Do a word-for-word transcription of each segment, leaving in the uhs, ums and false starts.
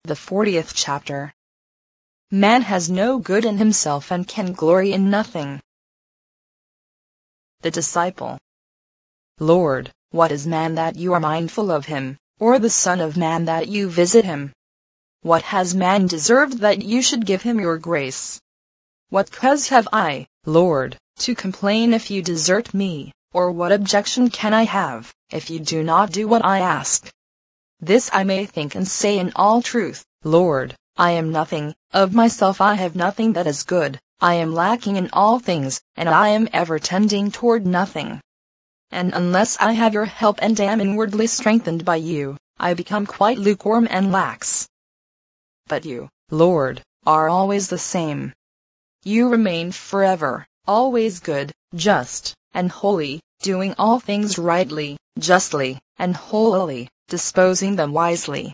The fortieth chapter. Man has no good in himself and can glory in nothing. The disciple. Lord, what is man that you are mindful of him, or the son of man that you visit him? What has man deserved that you should give him your grace? What cause have I, Lord, to complain if you desert me, or what objection can I have, if you do not do what I ask? This I may think and say in all truth, Lord, I am nothing, of myself I have nothing that is good, I am lacking in all things, and I am ever tending toward nothing. And unless I have your help and am inwardly strengthened by you, I become quite lukewarm and lax. But you, Lord, are always the same. You remain forever, always good, just, and holy, doing all things rightly, justly, and holily, disposing them wisely.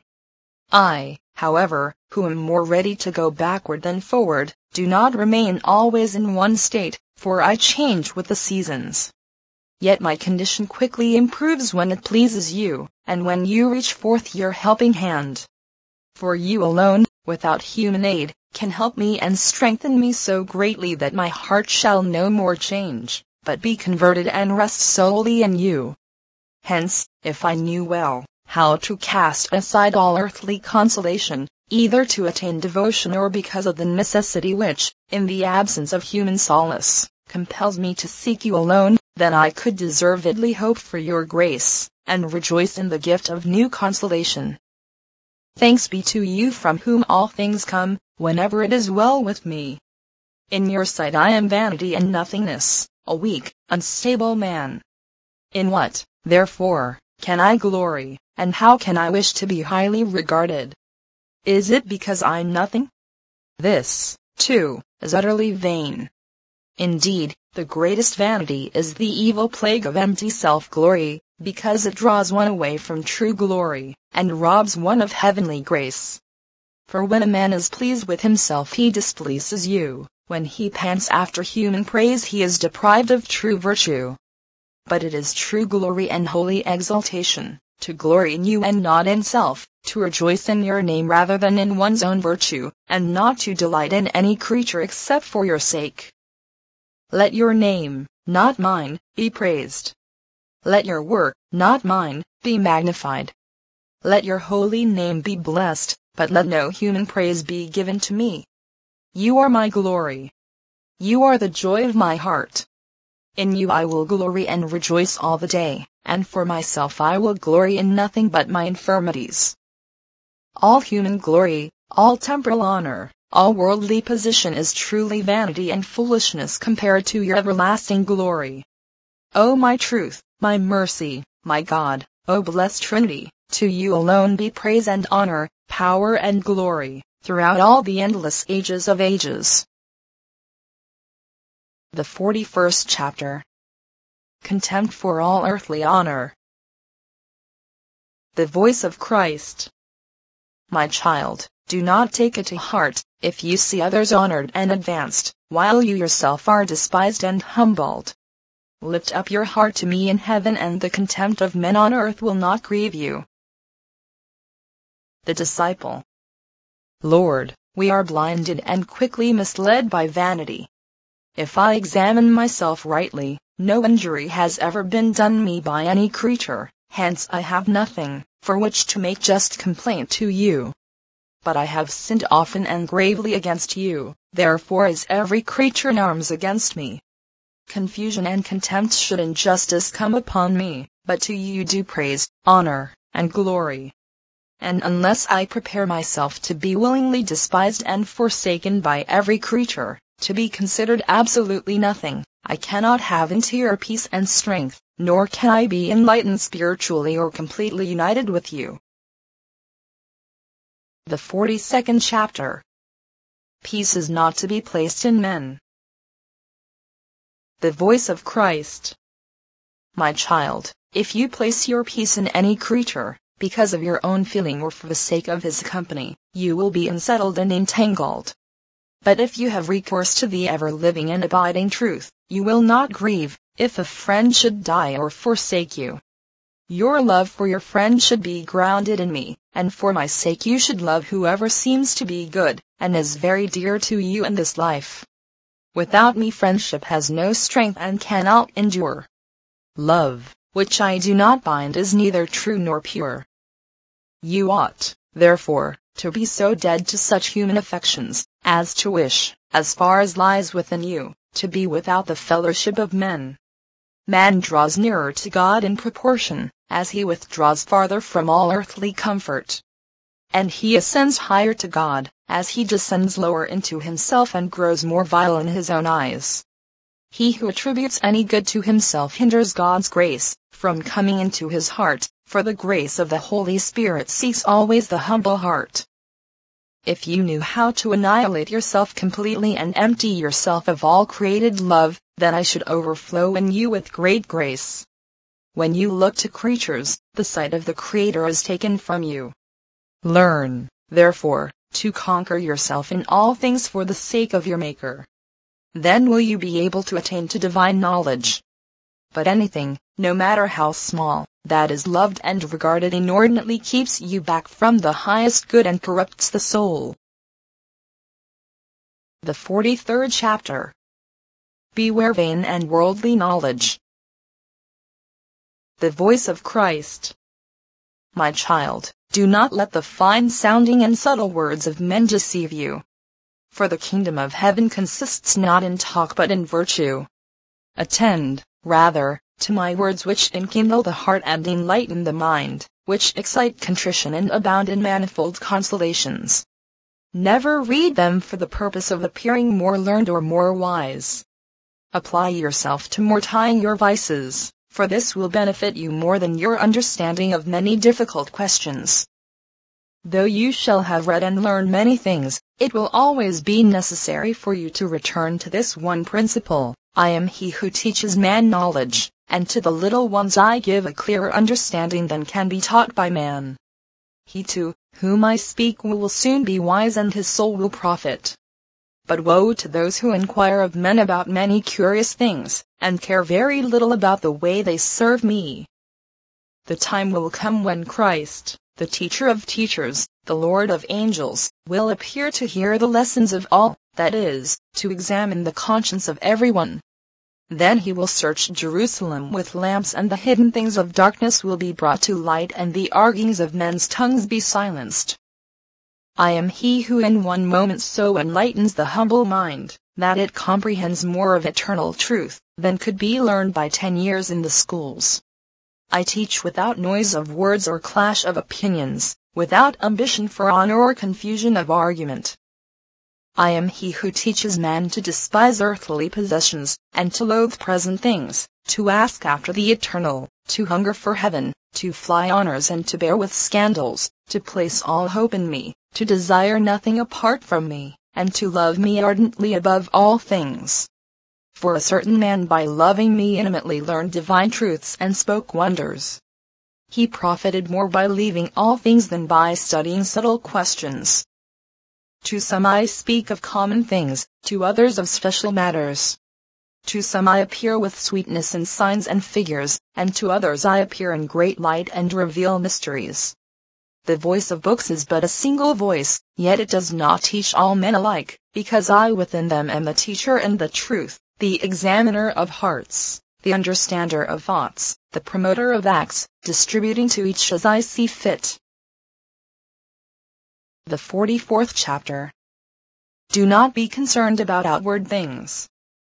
I, however, who am more ready to go backward than forward, do not remain always in one state, for I change with the seasons. Yet my condition quickly improves when it pleases you, and when you reach forth your helping hand. For you alone, without human aid, can help me and strengthen me so greatly that my heart shall no more change, but be converted and rest solely in you. Hence, if I knew well how to cast aside all earthly consolation, either to attain devotion or because of the necessity which, in the absence of human solace, compels me to seek you alone, then I could deservedly hope for your grace, and rejoice in the gift of new consolation. Thanks be to you from whom all things come, whenever it is well with me. In your sight I am vanity and nothingness, a weak, unstable man. In what, therefore, can I glory, and how can I wish to be highly regarded? Is it because I'm nothing? This, too, is utterly vain. Indeed, the greatest vanity is the evil plague of empty self-glory, because it draws one away from true glory, and robs one of heavenly grace. For when a man is pleased with himself he displeases you, when he pants after human praise he is deprived of true virtue. But it is true glory and holy exaltation, to glory in you and not in self, to rejoice in your name rather than in one's own virtue, and not to delight in any creature except for your sake. Let your name, not mine, be praised. Let your work, not mine, be magnified. Let your holy name be blessed, but let no human praise be given to me. You are my glory. You are the joy of my heart. In you I will glory and rejoice all the day, and for myself I will glory in nothing but my infirmities. All human glory, all temporal honor, all worldly position is truly vanity and foolishness compared to your everlasting glory. O my truth, my mercy, my God, O blessed Trinity, to you alone be praise and honor, power and glory, throughout all the endless ages of ages. The forty-first chapter. Contempt for all earthly honor. The voice of Christ. My child, do not take it to heart, if you see others honored and advanced, while you yourself are despised and humbled. Lift up your heart to me in heaven, and the contempt of men on earth will not grieve you. The disciple. Lord, we are blinded and quickly misled by vanity. If I examine myself rightly, no injury has ever been done me by any creature, hence I have nothing for which to make just complaint to you. But I have sinned often and gravely against you, therefore is every creature in arms against me. Confusion and contempt should injustice come upon me, but to you do praise, honor, and glory. And unless I prepare myself to be willingly despised and forsaken by every creature, to be considered absolutely nothing, I cannot have interior peace and strength, nor can I be enlightened spiritually or completely united with you. The forty-second chapter. Peace is not to be placed in men. The voice of Christ. My child, if you place your peace in any creature, because of your own feeling or for the sake of his company, you will be unsettled and entangled. But if you have recourse to the ever-living and abiding truth, you will not grieve, if a friend should die or forsake you. Your love for your friend should be grounded in me, and for my sake you should love whoever seems to be good, and is very dear to you in this life. Without me friendship has no strength and cannot endure. Love, which I do not bind, is neither true nor pure. You ought, therefore, to be so dead to such human affections, as to wish, as far as lies within you, to be without the fellowship of men. Man draws nearer to God in proportion as he withdraws farther from all earthly comfort. And he ascends higher to God, as he descends lower into himself and grows more vile in his own eyes. He who attributes any good to himself hinders God's grace from coming into his heart, for the grace of the Holy Spirit seeks always the humble heart. If you knew how to annihilate yourself completely and empty yourself of all created love, then I should overflow in you with great grace. When you look to creatures, the sight of the Creator is taken from you. Learn, therefore, to conquer yourself in all things for the sake of your Maker. Then will you be able to attain to divine knowledge. But anything, no matter how small, that is loved and regarded inordinately keeps you back from the highest good and corrupts the soul. The forty-third chapter. Beware vain and worldly knowledge. The voice of Christ. My child, do not let the fine-sounding and subtle words of men deceive you. For the kingdom of heaven consists not in talk but in virtue. Attend, rather, to my words which enkindle the heart and enlighten the mind, which excite contrition and abound in manifold consolations. Never read them for the purpose of appearing more learned or more wise. Apply yourself to mortifying your vices, for this will benefit you more than your understanding of many difficult questions. Though you shall have read and learned many things, it will always be necessary for you to return to this one principle: I am he who teaches man knowledge, and to the little ones I give a clearer understanding than can be taught by man. He to whom I speak will soon be wise and his soul will profit. But woe to those who inquire of men about many curious things, and care very little about the way they serve me. The time will come when Christ, the teacher of teachers, the Lord of angels, will appear to hear the lessons of all, that is, to examine the conscience of everyone. Then he will search Jerusalem with lamps, and the hidden things of darkness will be brought to light, and the arguings of men's tongues be silenced. I am he who in one moment so enlightens the humble mind, that it comprehends more of eternal truth than could be learned by ten years in the schools. I teach without noise of words or clash of opinions, without ambition for honor or confusion of argument. I am he who teaches man to despise earthly possessions, and to loathe present things, to ask after the eternal, to hunger for heaven, to fly honors and to bear with scandals, to place all hope in me, to desire nothing apart from me, and to love me ardently above all things. For a certain man by loving me intimately learned divine truths and spoke wonders. He profited more by leaving all things than by studying subtle questions. To some I speak of common things, to others of special matters. To some I appear with sweetness and signs and figures, and to others I appear in great light and reveal mysteries. The voice of books is but a single voice, yet it does not teach all men alike, because I within them am the teacher and the truth, the examiner of hearts, the understander of thoughts, the promoter of acts, distributing to each as I see fit. The forty-fourth chapter. Do not be concerned about outward things.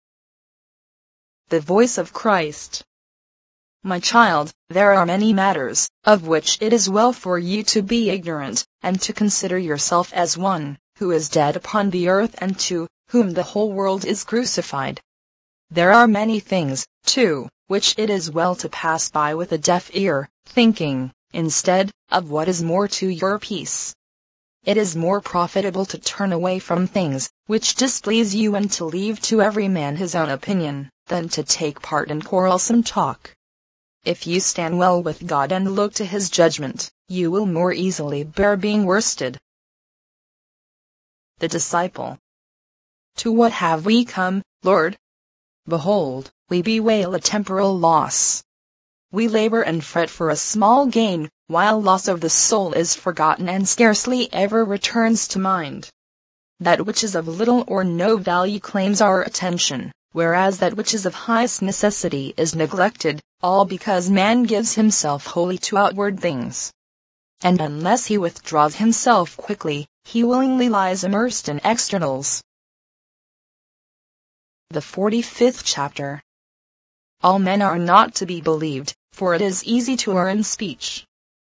The voice of Christ. My child, there are many matters, of which it is well for you to be ignorant, and to consider yourself as one, who is dead upon the earth and to whom the whole world is crucified. There are many things, too, which it is well to pass by with a deaf ear, thinking, instead, of what is more to your peace. It is more profitable to turn away from things which displease you and to leave to every man his own opinion, than to take part in quarrelsome talk. If you stand well with God and look to his judgment, you will more easily bear being worsted. The disciple. To what have we come, Lord? Behold, we bewail a temporal loss. We labor and fret for a small gain, while loss of the soul is forgotten and scarcely ever returns to mind. That which is of little or no value claims our attention, whereas that which is of highest necessity is neglected, all because man gives himself wholly to outward things. And unless he withdraws himself quickly, he willingly lies immersed in externals. The forty-fifth chapter. All men are not to be believed, for it is easy to err in speech.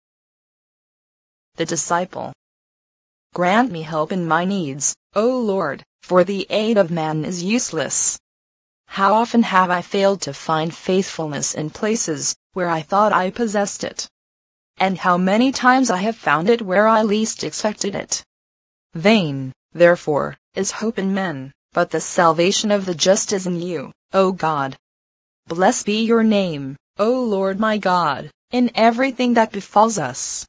The disciple. Grant me help in my needs, O Lord, for the aid of man is useless. How often have I failed to find faithfulness in places where I thought I possessed it? And how many times I have found it where I least expected it. Vain, therefore, is hope in men, but the salvation of the just is in you, O God. Blessed be your name, O Lord my God, in everything that befalls us.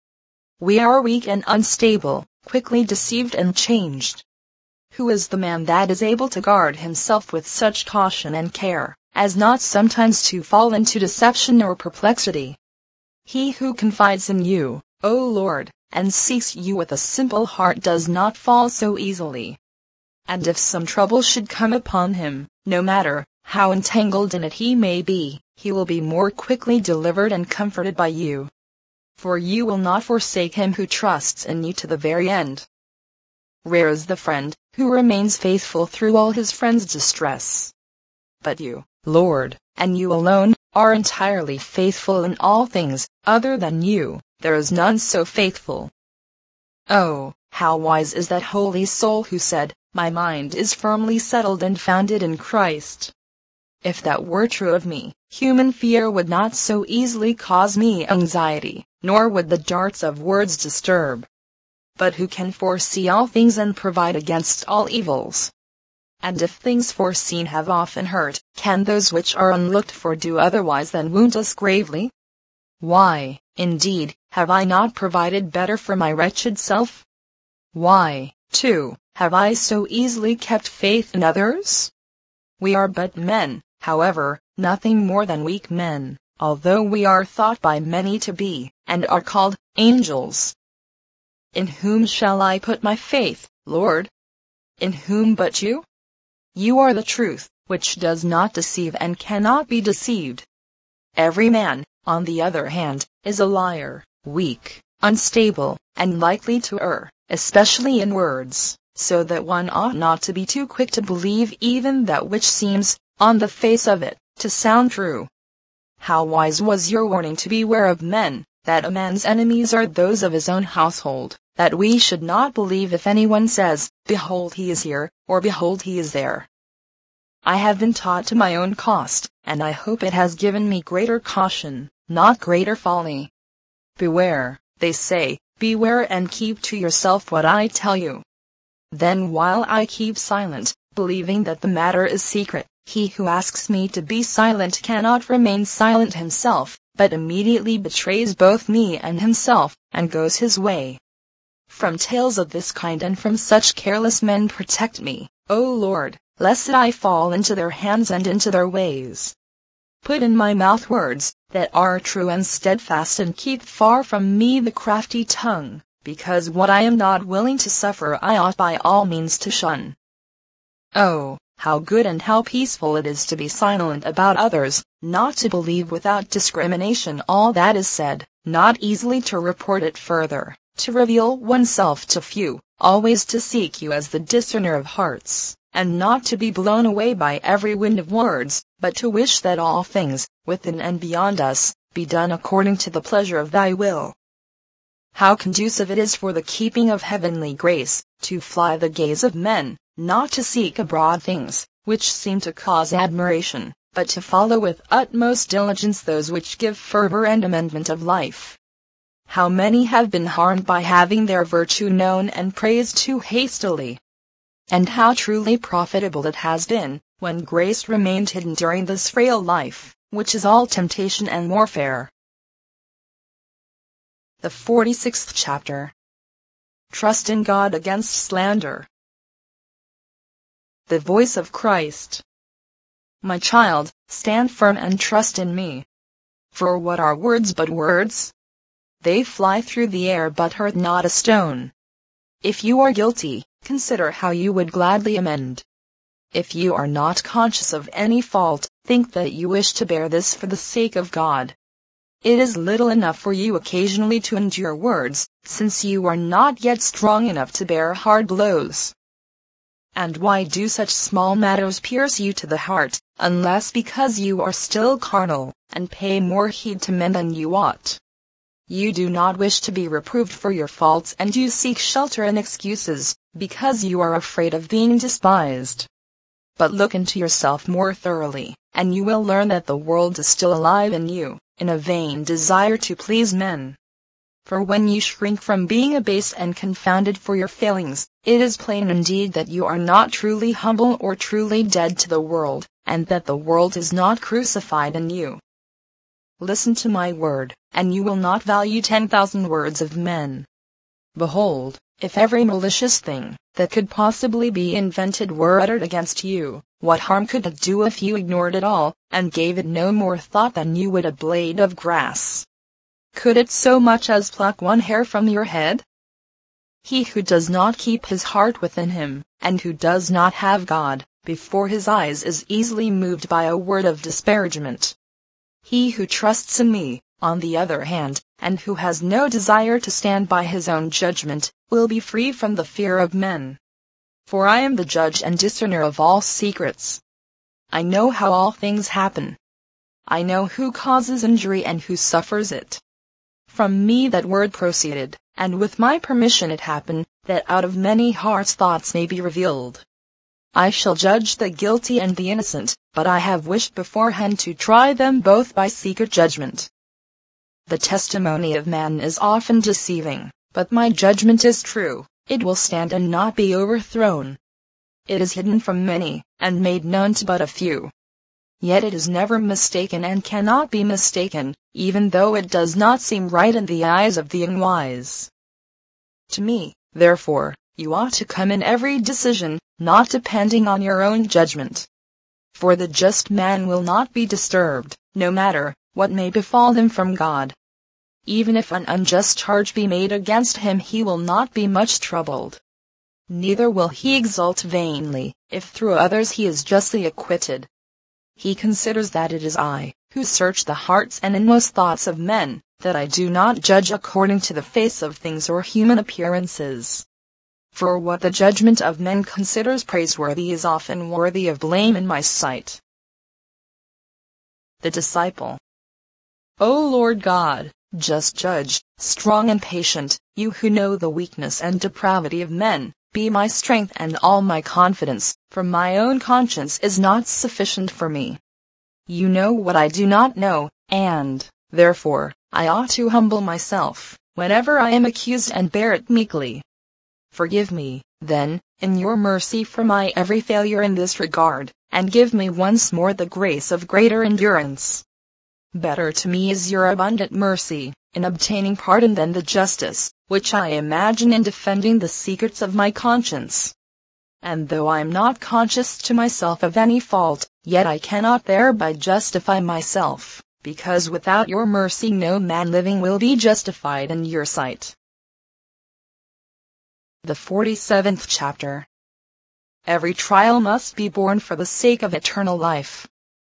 We are weak and unstable, quickly deceived and changed. Who is the man that is able to guard himself with such caution and care, as not sometimes to fall into deception or perplexity? He who confides in you, O Lord, and seeks you with a simple heart does not fall so easily. And if some trouble should come upon him, no matter how entangled in it he may be, he will be more quickly delivered and comforted by you. For you will not forsake him who trusts in you to the very end. Rare is the friend who remains faithful through all his friends' distress. But you, Lord, and you alone, are entirely faithful in all things. Other than you, there is none so faithful. Oh, how wise is that holy soul who said, "My mind is firmly settled and founded in Christ." If that were true of me, human fear would not so easily cause me anxiety, nor would the darts of words disturb. But who can foresee all things and provide against all evils? And if things foreseen have often hurt, can those which are unlooked for do otherwise than wound us gravely? Why, indeed, have I not provided better for my wretched self? Why, too, have I so easily kept faith in others? We are but men, however, nothing more than weak men, although we are thought by many to be, and are called, angels. In whom shall I put my faith, Lord? In whom but you? You are the truth, which does not deceive and cannot be deceived. Every man, on the other hand, is a liar, weak, unstable, and likely to err, especially in words, so that one ought not to be too quick to believe even that which seems, on the face of it, to sound true. How wise was your warning to beware of men, that a man's enemies are those of his own household, that we should not believe if anyone says, "Behold he is here," or "Behold he is there." I have been taught to my own cost, and I hope it has given me greater caution, not greater folly. Beware, they say, beware and keep to yourself what I tell you. Then while I keep silent, believing that the matter is secret, he who asks me to be silent cannot remain silent himself, but immediately betrays both me and himself, and goes his way. From tales of this kind and from such careless men protect me, O Lord, lest I fall into their hands and into their ways. Put in my mouth words that are true and steadfast, and keep far from me the crafty tongue, because what I am not willing to suffer I ought by all means to shun. Oh, how good and how peaceful it is to be silent about others, not to believe without discrimination all that is said, not easily to report it further, to reveal oneself to few, always to seek you as the discerner of hearts, and not to be blown away by every wind of words, but to wish that all things, within and beyond us, be done according to the pleasure of thy will. How conducive it is for the keeping of heavenly grace, to fly the gaze of men, not to seek abroad things, which seem to cause admiration, but to follow with utmost diligence those which give fervor and amendment of life. How many have been harmed by having their virtue known and praised too hastily! And how truly profitable it has been, when grace remained hidden during this frail life, which is all temptation and warfare. The forty-sixth chapter. Trust in God against slander. The voice of Christ. My child, stand firm and trust in me. For what are words but words? They fly through the air but hurt not a stone. If you are guilty, consider how you would gladly amend. If you are not conscious of any fault, think that you wish to bear this for the sake of God. It is little enough for you occasionally to endure words, since you are not yet strong enough to bear hard blows. And why do such small matters pierce you to the heart, unless because you are still carnal, and pay more heed to men than you ought? You do not wish to be reproved for your faults, and you seek shelter in excuses, because you are afraid of being despised. But look into yourself more thoroughly, and you will learn that the world is still alive in you, in a vain desire to please men. For when you shrink from being abased and confounded for your failings, it is plain indeed that you are not truly humble or truly dead to the world, and that the world is not crucified in you. Listen to my word, and you will not value ten thousand words of men. Behold, if every malicious thing that could possibly be invented were uttered against you, what harm could it do if you ignored it all, and gave it no more thought than you would a blade of grass? Could it so much as pluck one hair from your head? He who does not keep his heart within him, and who does not have God before his eyes, is easily moved by a word of disparagement. He who trusts in me, on the other hand, and who has no desire to stand by his own judgment, will be free from the fear of men. For I am the judge and discerner of all secrets. I know how all things happen. I know who causes injury and who suffers it. From me that word proceeded, and with my permission it happened, that out of many hearts thoughts may be revealed. I shall judge the guilty and the innocent, but I have wished beforehand to try them both by secret judgment. The testimony of man is often deceiving, but my judgment is true, it will stand and not be overthrown. It is hidden from many, and made known to but a few. Yet it is never mistaken and cannot be mistaken, even though it does not seem right in the eyes of the unwise. To me, therefore, you ought to come in every decision, not depending on your own judgment. For the just man will not be disturbed, no matter what may befall him from God. Even if an unjust charge be made against him, he will not be much troubled. Neither will he exult vainly, if through others he is justly acquitted. He considers that it is I, who search the hearts and inmost thoughts of men, that I do not judge according to the face of things or human appearances. For what the judgment of men considers praiseworthy is often worthy of blame in my sight. The Disciple. O Lord God, just judge, strong and patient, you who know the weakness and depravity of men, be my strength and all my confidence, for my own conscience is not sufficient for me. You know what I do not know, and, therefore, I ought to humble myself, whenever I am accused, and bear it meekly. Forgive me, then, in your mercy for my every failure in this regard, and give me once more the grace of greater endurance. Better to me is your abundant mercy, in obtaining pardon, than the justice, which I imagine in defending the secrets of my conscience. And though I am not conscious to myself of any fault, yet I cannot thereby justify myself, because without your mercy no man living will be justified in your sight. The forty-seventh chapter. Every trial must be borne for the sake of eternal life.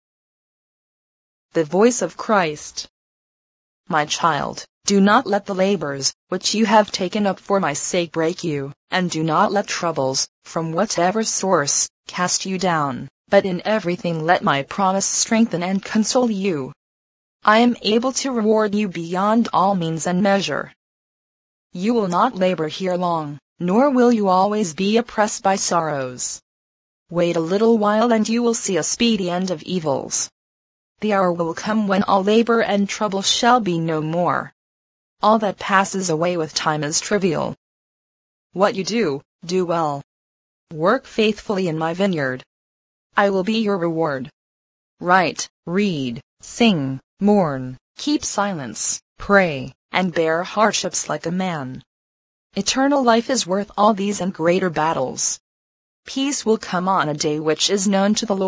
The voice of Christ. My child, do not let the labors, which you have taken up for my sake, break you, and do not let troubles, from whatever source, cast you down, but in everything let my promise strengthen and console you. I am able to reward you beyond all means and measure. You will not labor here long, nor will you always be oppressed by sorrows. Wait a little while and you will see a speedy end of evils. The hour will come when all labor and trouble shall be no more. All that passes away with time is trivial. What you do, do well. Work faithfully in my vineyard. I will be your reward. Write, read, sing, mourn, keep silence, pray, and bear hardships like a man. Eternal life is worth all these and greater battles. Peace will come on a day which is known to the Lord,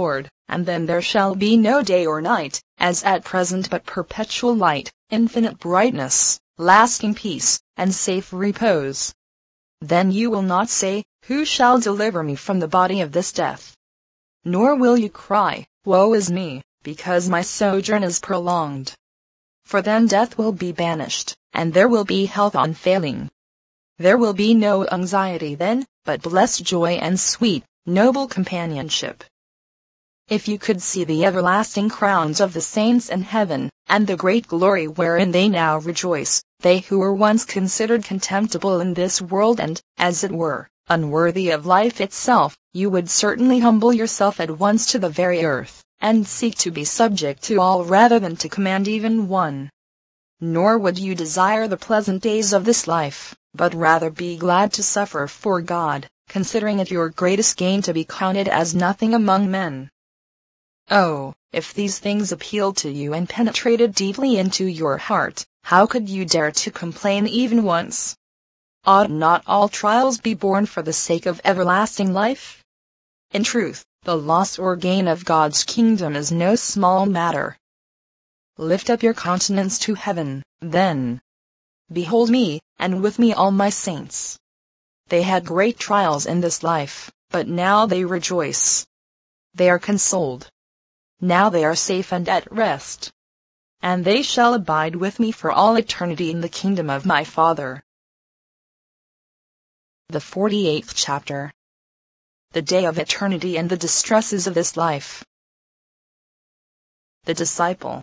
and then there shall be no day or night, as at present, but perpetual light, infinite brightness, lasting peace, and safe repose. Then you will not say, "Who shall deliver me from the body of this death?" Nor will you cry, "Woe is me, because my sojourn is prolonged." For then death will be banished, and there will be health unfailing. There will be no anxiety then, but blessed joy and sweet, noble companionship. If you could see the everlasting crowns of the saints in heaven, and the great glory wherein they now rejoice, they who were once considered contemptible in this world and, as it were, unworthy of life itself, you would certainly humble yourself at once to the very earth, and seek to be subject to all rather than to command even one. Nor would you desire the pleasant days of this life, but rather be glad to suffer for God, considering it your greatest gain to be counted as nothing among men. Oh, if these things appealed to you and penetrated deeply into your heart, how could you dare to complain even once? Ought not all trials be borne for the sake of everlasting life? In truth, the loss or gain of God's kingdom is no small matter. Lift up your countenance to heaven, then. Behold me, and with me all my saints. They had great trials in this life, but now they rejoice. They are consoled. Now they are safe and at rest. And they shall abide with me for all eternity in the kingdom of my Father. The forty-eighth chapter. The day of eternity and the distresses of this life. The disciple.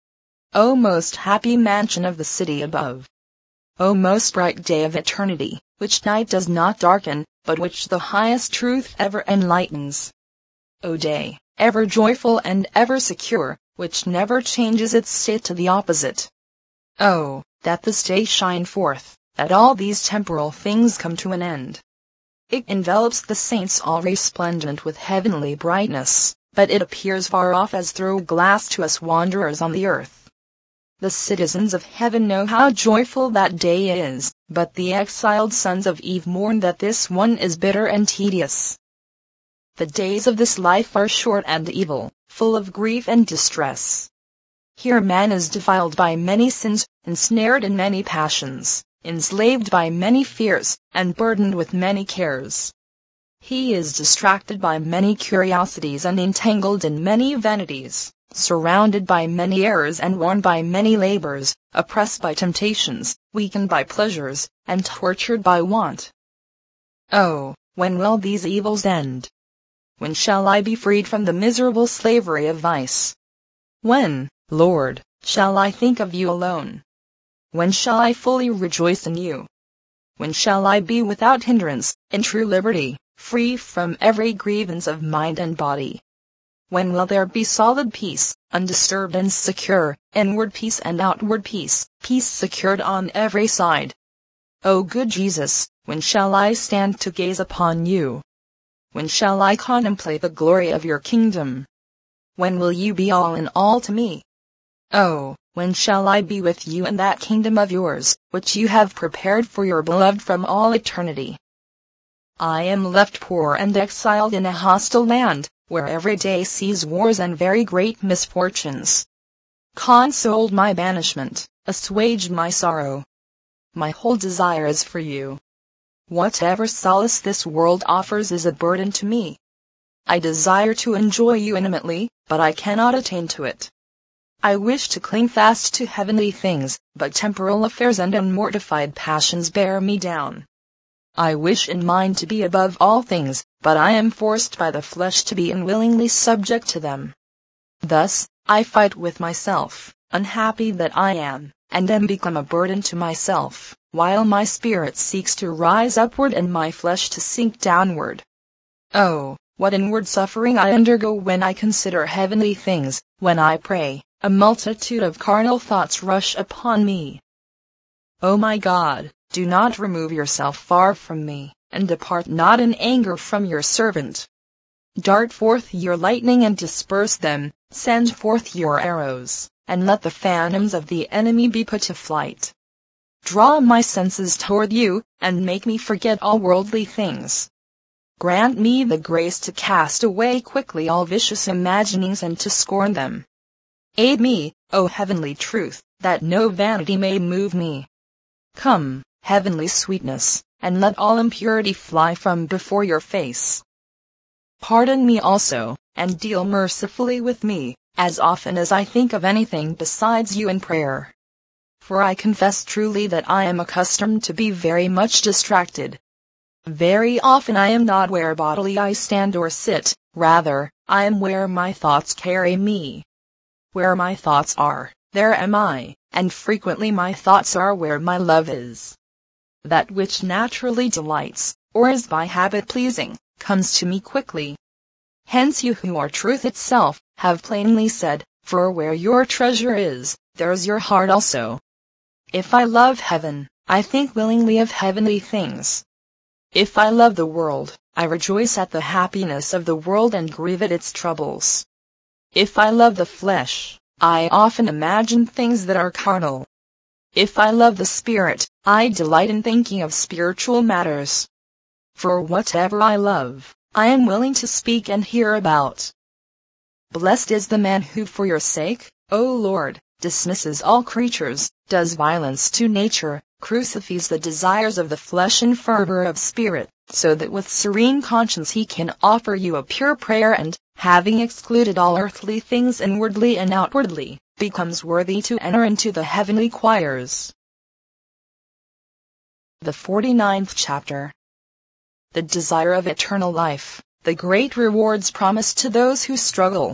O most happy mansion of the city above! O most bright day of eternity, which night does not darken, but which the highest truth ever enlightens! O day, ever joyful and ever secure, which never changes its state to the opposite! Oh, that this day shine forth, that all these temporal things come to an end! It envelops the saints all resplendent with heavenly brightness, but it appears far off as through a glass to us wanderers on the earth. The citizens of heaven know how joyful that day is, but the exiled sons of Eve mourn that this one is bitter and tedious. The days of this life are short and evil, full of grief and distress. Here man is defiled by many sins, ensnared in many passions, enslaved by many fears, and burdened with many cares. He is distracted by many curiosities and entangled in many vanities, surrounded by many errors and worn by many labors, oppressed by temptations, weakened by pleasures, and tortured by want. Oh, when will these evils end? When shall I be freed from the miserable slavery of vice? When, Lord, shall I think of you alone? When shall I fully rejoice in you? When shall I be without hindrance, in true liberty, free from every grievance of mind and body? When will there be solid peace, undisturbed and secure, inward peace and outward peace, peace secured on every side? O good Jesus, when shall I stand to gaze upon you? When shall I contemplate the glory of your kingdom? When will you be all in all to me? Oh, when shall I be with you in that kingdom of yours, which you have prepared for your beloved from all eternity? I am left poor and exiled in a hostile land, where every day sees wars and very great misfortunes. Console my banishment, assuage my sorrow. My whole desire is for you. Whatever solace this world offers is a burden to me. I desire to enjoy you intimately, but I cannot attain to it. I wish to cling fast to heavenly things, but temporal affairs and unmortified passions bear me down. I wish in mind to be above all things, but I am forced by the flesh to be unwillingly subject to them. Thus, I fight with myself, unhappy that I am, and am become a burden to myself, while my spirit seeks to rise upward and my flesh to sink downward. Oh, what inward suffering I undergo when I consider heavenly things! When I pray, a multitude of carnal thoughts rush upon me. O my God, do not remove yourself far from me, and depart not in anger from your servant. Dart forth your lightning and disperse them, send forth your arrows, and let the phantoms of the enemy be put to flight. Draw my senses toward you, and make me forget all worldly things. grant me the grace to cast away quickly all vicious imaginings and to scorn them. Aid me, O heavenly truth, that no vanity may move me. Come, heavenly sweetness, and let all impurity fly from before your face. Pardon me also, and deal mercifully with me, as often as I think of anything besides you in prayer. For I confess truly that I am accustomed to be very much distracted. Very often I am not where bodily I stand or sit, rather, I am where my thoughts carry me. Where my thoughts are, there am I, and frequently my thoughts are where my love is. That which naturally delights, or is by habit pleasing, comes to me quickly. Hence you who are truth itself, have plainly said, for where your treasure is, there is your heart also. If I love heaven, I think willingly of heavenly things. If I love the world, I rejoice at the happiness of the world and grieve at its troubles. If I love the flesh, I often imagine things that are carnal. If I love the Spirit, I delight in thinking of spiritual matters. For whatever I love, I am willing to speak and hear about. Blessed is the man who for your sake, O Lord, dismisses all creatures, does violence to nature, crucifies the desires of the flesh in fervor of spirit, so that with serene conscience he can offer you a pure prayer and, having excluded all earthly things inwardly and outwardly, becomes worthy to enter into the heavenly choirs. The forty-ninth chapter. The desire of eternal life, the great rewards promised to those who struggle.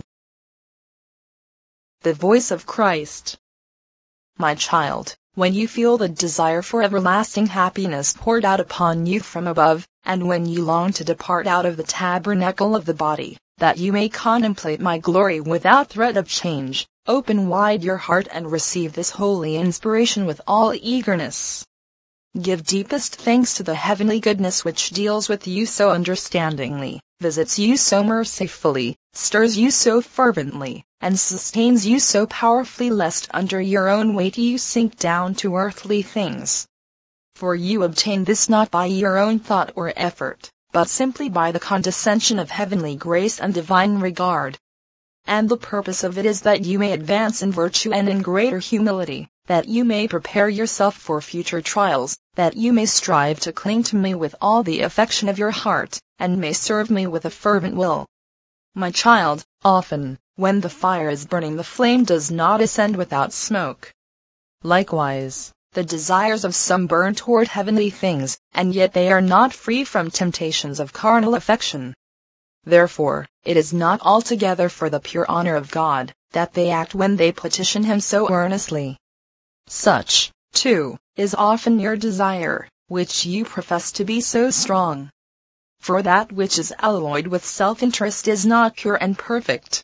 The voice of Christ. My child, when you feel the desire for everlasting happiness poured out upon you from above, and when you long to depart out of the tabernacle of the body, that you may contemplate my glory without threat of change, open wide your heart and receive this holy inspiration with all eagerness. Give deepest thanks to the heavenly goodness which deals with you so understandingly, visits you so mercifully, stirs you so fervently, and sustains you so powerfully lest under your own weight you sink down to earthly things. For you obtain this not by your own thought or effort, but simply by the condescension of heavenly grace and divine regard. And the purpose of it is that you may advance in virtue and in greater humility, that you may prepare yourself for future trials, that you may strive to cling to me with all the affection of your heart, and may serve me with a fervent will. My child, often, when the fire is burning, the flame does not ascend without smoke. Likewise, the desires of some burn toward heavenly things, and yet they are not free from temptations of carnal affection. Therefore, it is not altogether for the pure honor of God, that they act when they petition him so earnestly. Such, too, is often your desire, which you profess to be so strong. For that which is alloyed with self-interest is not pure and perfect.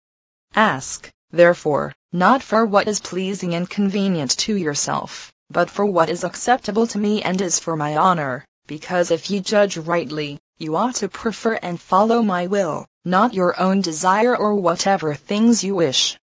Ask, therefore, not for what is pleasing and convenient to yourself, but for what is acceptable to me and is for my honor, because if you judge rightly, you ought to prefer and follow my will, not your own desire or whatever things you wish.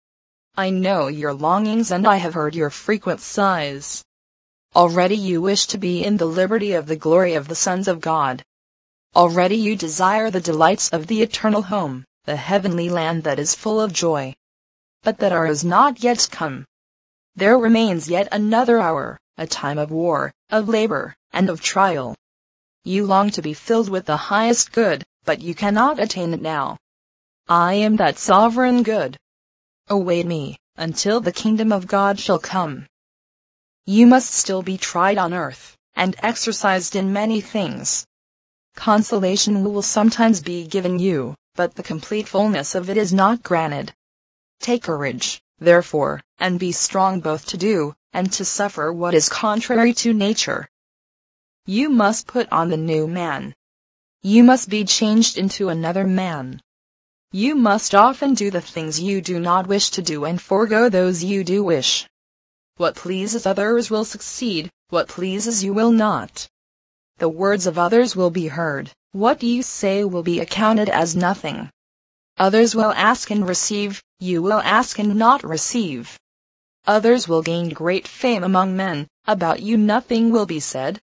I know your longings and I have heard your frequent sighs. Already you wish to be in the liberty of the glory of the sons of God. Already you desire the delights of the eternal home, the heavenly land that is full of joy. But that hour is not yet come. There remains yet another hour, a time of war, of labor, and of trial. You long to be filled with the highest good, but you cannot attain it now. I am that sovereign good. Await me, until the kingdom of God shall come. You must still be tried on earth, and exercised in many things. Consolation will sometimes be given you, but the complete fullness of it is not granted. Take courage, therefore, and be strong both to do, and to suffer what is contrary to nature. You must put on the new man. You must be changed into another man. You must often do the things you do not wish to do and forego those you do wish. What pleases others will succeed, what pleases you will not. The words of others will be heard, what you say will be accounted as nothing. Others will ask and receive, you will ask and not receive. Others will gain great fame among men, about you nothing will be said.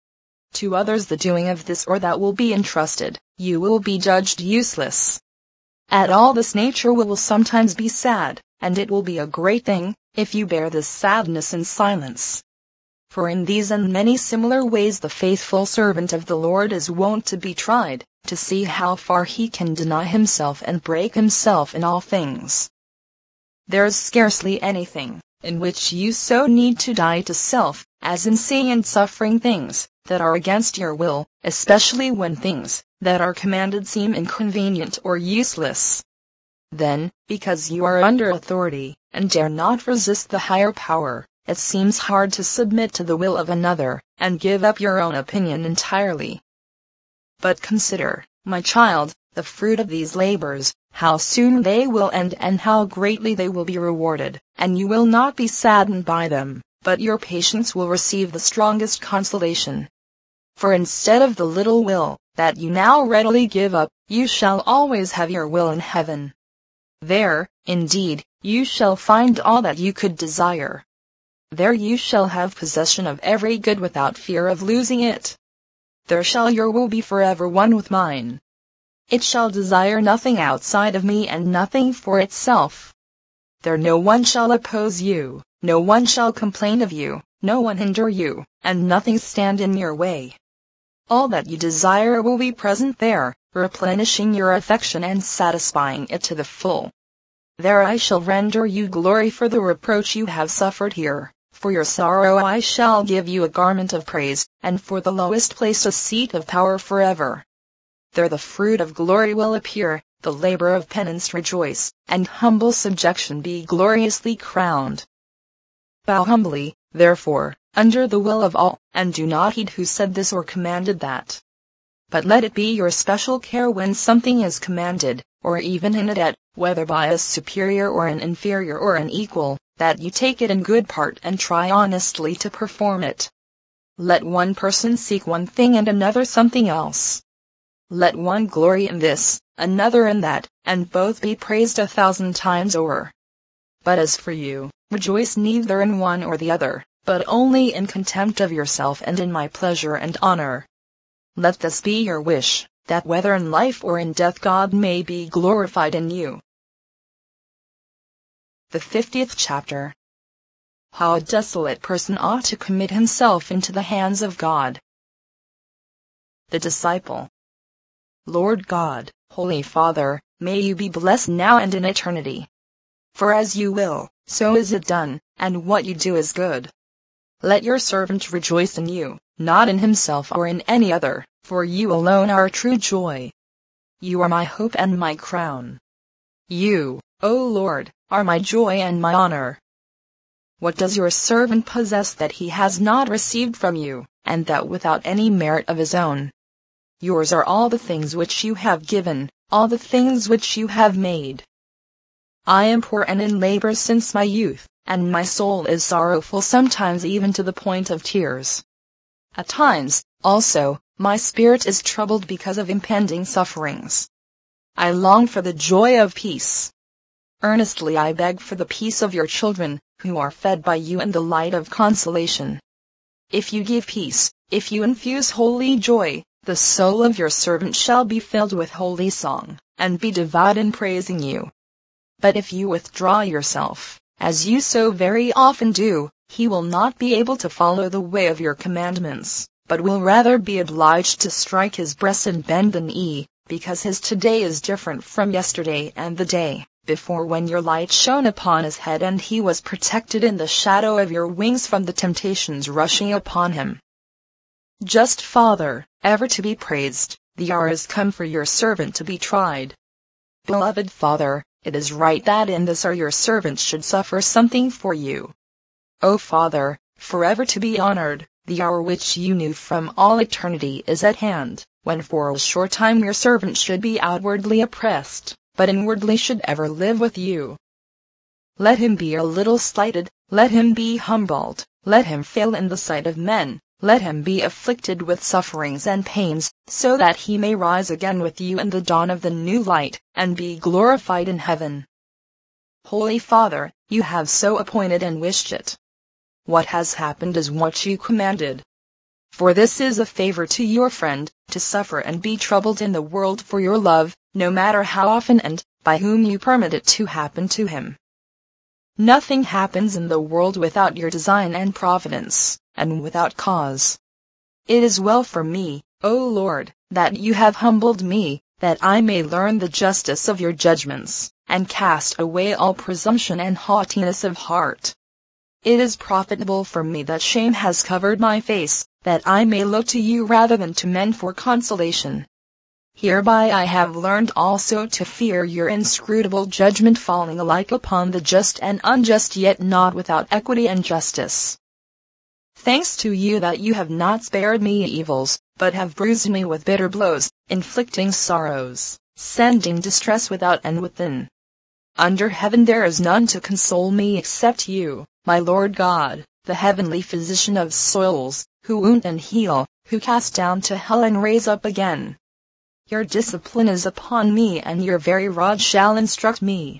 to others the doing of this or that will be entrusted, you will be judged useless. At all this nature will sometimes be sad, and it will be a great thing, if you bear this sadness in silence. For in these and many similar ways the faithful servant of the Lord is wont to be tried, to see how far he can deny himself and break himself in all things. There is scarcely anything in which you so need to die to self, as in seeing and suffering things that are against your will, especially when things that are commanded seem inconvenient or useless. Then, because you are under authority, and dare not resist the higher power, it seems hard to submit to the will of another, and give up your own opinion entirely. But consider, my child, the fruit of these labors, how soon they will end and how greatly they will be rewarded, and you will not be saddened by them, but your patience will receive the strongest consolation. For instead of the little will that you now readily give up, you shall always have your will in heaven. There, indeed, you shall find all that you could desire. There you shall have possession of every good without fear of losing it. There shall your will be forever one with mine. It shall desire nothing outside of me and nothing for itself. There no one shall oppose you, no one shall complain of you, no one hinder you, and nothing stand in your way. All that you desire will be present there, replenishing your affection and satisfying it to the full. There I shall render you glory for the reproach you have suffered here. For your sorrow I shall give you a garment of praise, and for the lowest place a seat of power forever. There the fruit of glory will appear, the labor of penance rejoice, and humble subjection be gloriously crowned. Bow humbly, therefore, under the will of all, and do not heed who said this or commanded that. But let it be your special care when something is commanded, or even hinted at, whether by a superior or an inferior or an equal, that you take it in good part and try honestly to perform it. Let one person seek one thing and another something else. Let one glory in this, another in that, and both be praised a thousand times over. But as for you, rejoice neither in one or the other, but only in contempt of yourself and in my pleasure and honor. Let this be your wish, that whether in life or in death God may be glorified in you. The fiftieth chapter. How a desolate person ought to commit himself into the hands of God. The disciple. Lord God, Holy Father, may you be blessed now and in eternity. For as you will, so is it done, and what you do is good. Let your servant rejoice in you, not in himself or in any other, for you alone are true joy. You are my hope and my crown. You, O Lord, are my joy and my honor. What does your servant possess that he has not received from you, and that without any merit of his own? Yours are all the things which you have given, all the things which you have made. I am poor and in labor since my youth, and my soul is sorrowful sometimes even to the point of tears. At times, also, my spirit is troubled because of impending sufferings. I long for the joy of peace. Earnestly I beg for the peace of your children, who are fed by you in the light of consolation. If you give peace, if you infuse holy joy, the soul of your servant shall be filled with holy song, and be devout in praising you. But if you withdraw yourself, as you so very often do, he will not be able to follow the way of your commandments, but will rather be obliged to strike his breast and bend an knee, because his today is different from yesterday and the day before, when your light shone upon his head and he was protected in the shadow of your wings from the temptations rushing upon him. Just Father, ever to be praised, the hour is come for your servant to be tried. Beloved Father, it is right that in this hour your servant should suffer something for you. O Father, forever to be honored, the hour which you knew from all eternity is at hand, when for a short time your servant should be outwardly oppressed, but inwardly should ever live with you. Let him be a little slighted, let him be humbled, let him fail in the sight of men, let him be afflicted with sufferings and pains, so that he may rise again with you in the dawn of the new light, and be glorified in heaven. Holy Father, you have so appointed and wished it. What has happened is what you commanded. For this is a favor to your friend, to suffer and be troubled in the world for your love, no matter how often and by whom you permit it to happen to him. Nothing happens in the world without your design and providence, and without cause. It is well for me, O Lord, that you have humbled me, that I may learn the justice of your judgments, and cast away all presumption and haughtiness of heart. It is profitable for me that shame has covered my face, that I may look to you rather than to men for consolation. Hereby I have learned also to fear your inscrutable judgment, falling alike upon the just and unjust, yet not without equity and justice. Thanks to you that you have not spared me evils, but have bruised me with bitter blows, inflicting sorrows, sending distress without and within. Under heaven there is none to console me except you, my Lord God, the heavenly physician of souls, who wound and heal, who cast down to hell and raise up again. Your discipline is upon me, and your very rod shall instruct me.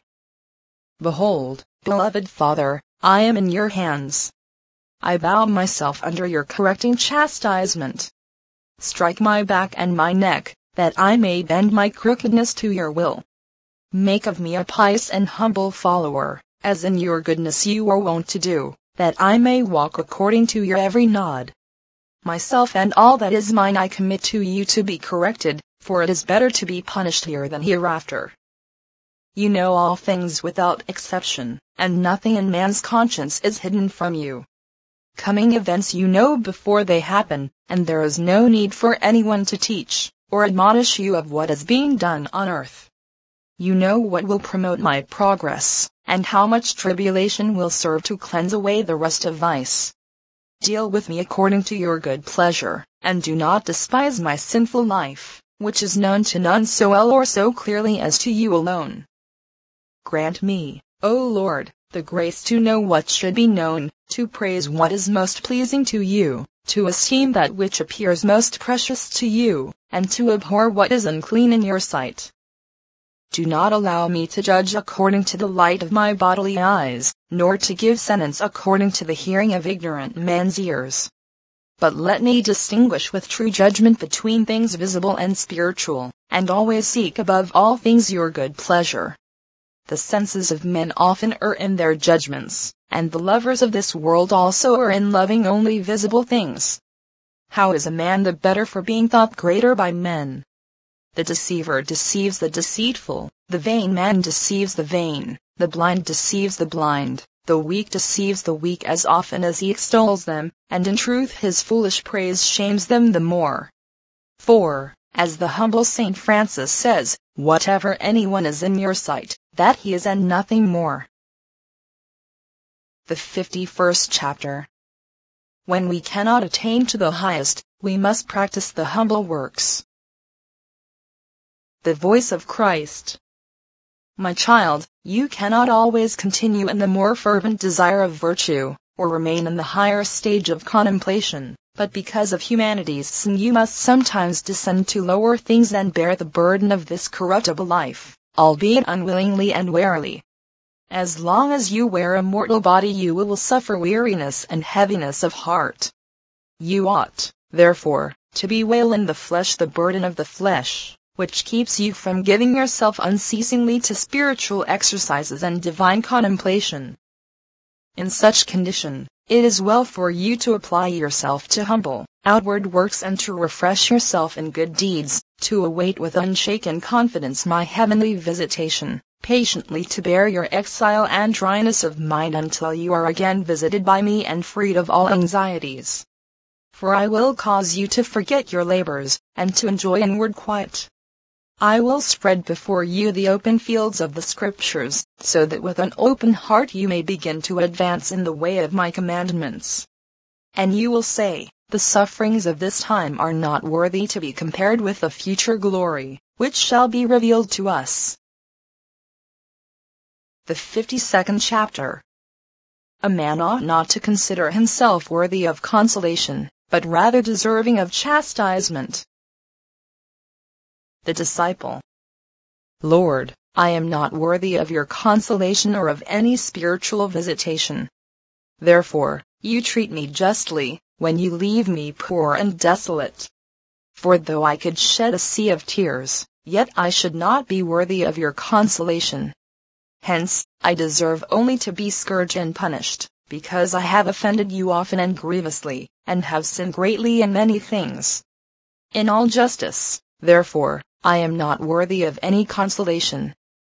Behold, beloved Father, I am in your hands. I bow myself under your correcting chastisement. Strike my back and my neck, that I may bend my crookedness to your will. Make of me a pious and humble follower, as in your goodness you are wont to do, that I may walk according to your every nod. Myself and all that is mine I commit to you to be corrected, for it is better to be punished here than hereafter. You know all things without exception, and nothing in man's conscience is hidden from you. Coming events you know before they happen, and there is no need for anyone to teach, or admonish you of what is being done on earth. You know what will promote my progress, and how much tribulation will serve to cleanse away the rust of vice. Deal with me according to your good pleasure, and do not despise my sinful life, which is known to none so well or so clearly as to you alone. Grant me, O Lord, the grace to know what should be known, to praise what is most pleasing to you, to esteem that which appears most precious to you, and to abhor what is unclean in your sight. Do not allow me to judge according to the light of my bodily eyes, nor to give sentence according to the hearing of ignorant men's ears. But let me distinguish with true judgment between things visible and spiritual, and always seek above all things your good pleasure. The senses of men often err in their judgments, and the lovers of this world also are in loving only visible things. How is a man the better for being thought greater by men? The deceiver deceives the deceitful, the vain man deceives the vain, the blind deceives the blind, the weak deceives the weak as often as he extols them, and in truth his foolish praise shames them the more. For, as the humble Saint Francis says, whatever anyone is in your sight, that he is and nothing more. The fifty-first chapter. When we cannot attain to the highest, we must practice the humble works. The voice of Christ. My child, you cannot always continue in the more fervent desire of virtue, or remain in the higher stage of contemplation, but because of humanity's sin you must sometimes descend to lower things and bear the burden of this corruptible life, albeit unwillingly and warily. As long as you wear a mortal body you will suffer weariness and heaviness of heart. You ought, therefore, to bewail in the flesh the burden of the flesh, which keeps you from giving yourself unceasingly to spiritual exercises and divine contemplation. In such condition, it is well for you to apply yourself to humble, outward works and to refresh yourself in good deeds, to await with unshaken confidence my heavenly visitation, patiently to bear your exile and dryness of mind until you are again visited by me and freed of all anxieties. For I will cause you to forget your labors, and to enjoy inward quiet. I will spread before you the open fields of the Scriptures, so that with an open heart you may begin to advance in the way of my commandments. And you will say, the sufferings of this time are not worthy to be compared with the future glory, which shall be revealed to us. The fifty-second chapter. A man ought not to consider himself worthy of consolation, but rather deserving of chastisement. The disciple. Lord, I am not worthy of your consolation or of any spiritual visitation. Therefore, you treat me justly, when you leave me poor and desolate. For though I could shed a sea of tears, yet I should not be worthy of your consolation. Hence, I deserve only to be scourged and punished, because I have offended you often and grievously, and have sinned greatly in many things. In all justice, therefore, I am not worthy of any consolation.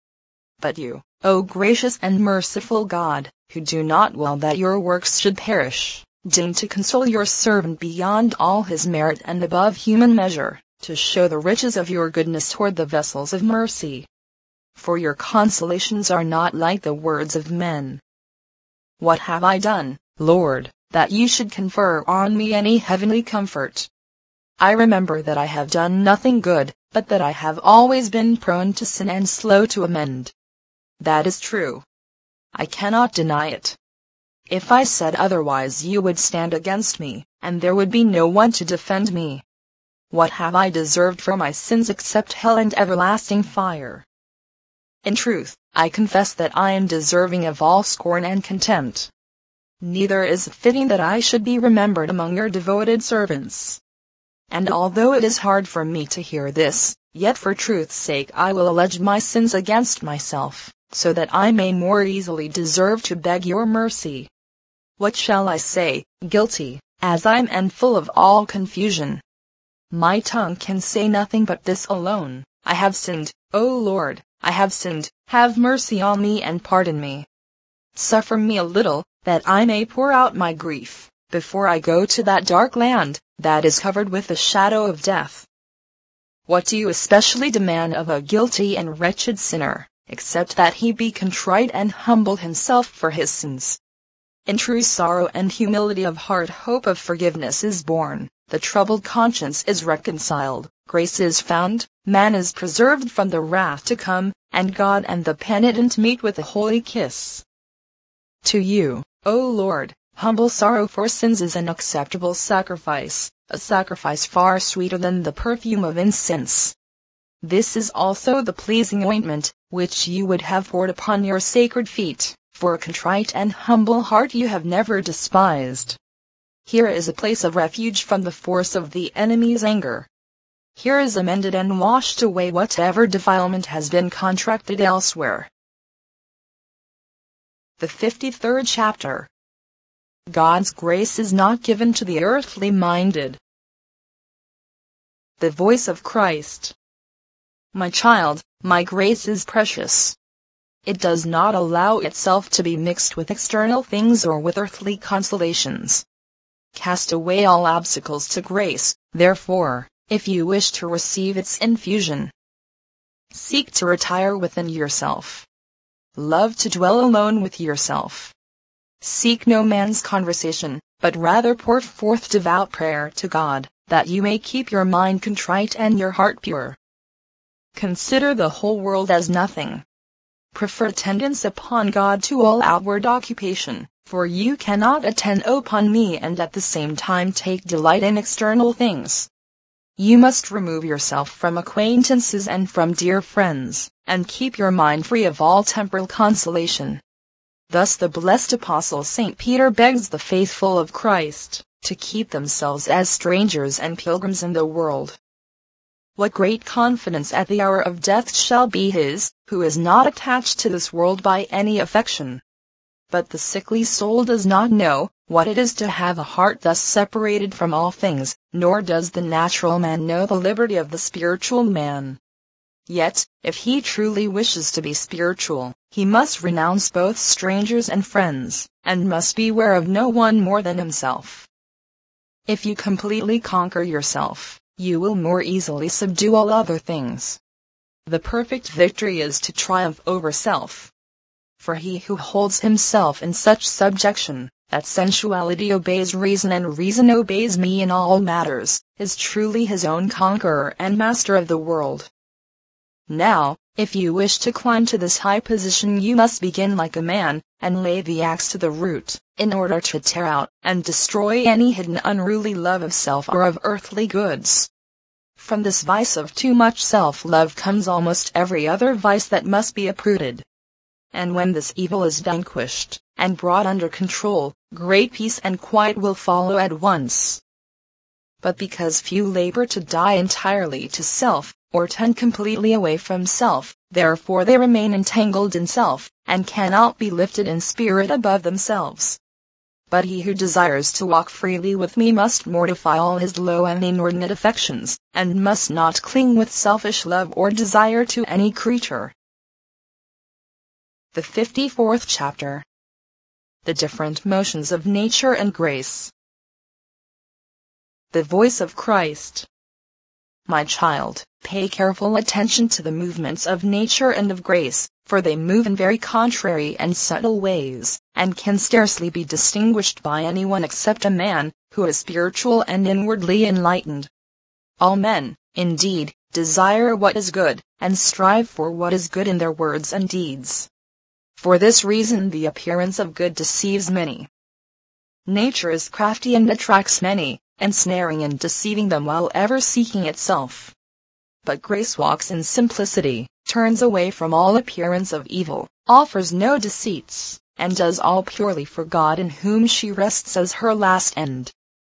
But you, O gracious and merciful God, who do not will that your works should perish, deign to console your servant beyond all his merit and above human measure, to show the riches of your goodness toward the vessels of mercy. For your consolations are not like the words of men. What have I done, Lord, that you should confer on me any heavenly comfort? I remember that I have done nothing good, but that I have always been prone to sin and slow to amend. That is true. I cannot deny it. If I said otherwise, you would stand against me, and there would be no one to defend me. What have I deserved for my sins except hell and everlasting fire? In truth, I confess that I am deserving of all scorn and contempt. Neither is it fitting that I should be remembered among your devoted servants. And although it is hard for me to hear this, yet for truth's sake I will allege my sins against myself, so that I may more easily deserve to beg your mercy. What shall I say, guilty, as I am and full of all confusion? My tongue can say nothing but this alone: I have sinned, O Lord, I have sinned, have mercy on me and pardon me. Suffer me a little, that I may pour out my grief, before I go to that dark land, that is covered with the shadow of death. What do you especially demand of a guilty and wretched sinner, except that he be contrite and humble himself for his sins? In true sorrow and humility of heart hope of forgiveness is born, the troubled conscience is reconciled, grace is found, man is preserved from the wrath to come, and God and the penitent meet with a holy kiss. To you, O Lord, humble sorrow for sins is an acceptable sacrifice, a sacrifice far sweeter than the perfume of incense. This is also the pleasing ointment, which you would have poured upon your sacred feet, for a contrite and humble heart you have never despised. Here is a place of refuge from the force of the enemy's anger. Here is amended and washed away whatever defilement has been contracted elsewhere. The fifty-third chapter. God's grace is not given to the earthly minded. The voice of Christ. My child, my grace is precious. It does not allow itself to be mixed with external things or with earthly consolations. Cast away all obstacles to grace, therefore, if you wish to receive its infusion. Seek to retire within yourself. Love to dwell alone with yourself. Seek no man's conversation, but rather pour forth devout prayer to God, that you may keep your mind contrite and your heart pure. Consider the whole world as nothing. Prefer attendance upon God to all outward occupation, for you cannot attend upon me and at the same time take delight in external things. You must remove yourself from acquaintances and from dear friends, and keep your mind free of all temporal consolation. Thus the blessed apostle Saint Peter begs the faithful of Christ to keep themselves as strangers and pilgrims in the world. What great confidence at the hour of death shall be his, who is not attached to this world by any affection. But the sickly soul does not know what it is to have a heart thus separated from all things, nor does the natural man know the liberty of the spiritual man. Yet, if he truly wishes to be spiritual, he must renounce both strangers and friends, and must beware of no one more than himself. If you completely conquer yourself, you will more easily subdue all other things. The perfect victory is to triumph over self. For he who holds himself in such subjection, that sensuality obeys reason and reason obeys me in all matters, is truly his own conqueror and master of the world. Now, if you wish to climb to this high position, you must begin like a man, and lay the axe to the root, in order to tear out and destroy any hidden unruly love of self or of earthly goods. From this vice of too much self-love comes almost every other vice that must be uprooted. and when this evil is vanquished, and brought under control, great peace and quiet will follow at once. But because few labor to die entirely to self, or turn completely away from self, therefore they remain entangled in self, and cannot be lifted in spirit above themselves. But he who desires to walk freely with me must mortify all his low and inordinate affections, and must not cling with selfish love or desire to any creature. The fifty-fourth chapter. The different motions of nature and grace. The voice of Christ. My child, pay careful attention to the movements of nature and of grace, for they move in very contrary and subtle ways, and can scarcely be distinguished by anyone except a man who is spiritual and inwardly enlightened. All men, indeed, desire what is good, and strive for what is good in their words and deeds. For this reason the appearance of good deceives many. Nature is crafty and attracts many, ensnaring and deceiving them while ever seeking itself. But grace walks in simplicity, turns away from all appearance of evil, offers no deceits, and does all purely for God in whom she rests as her last end.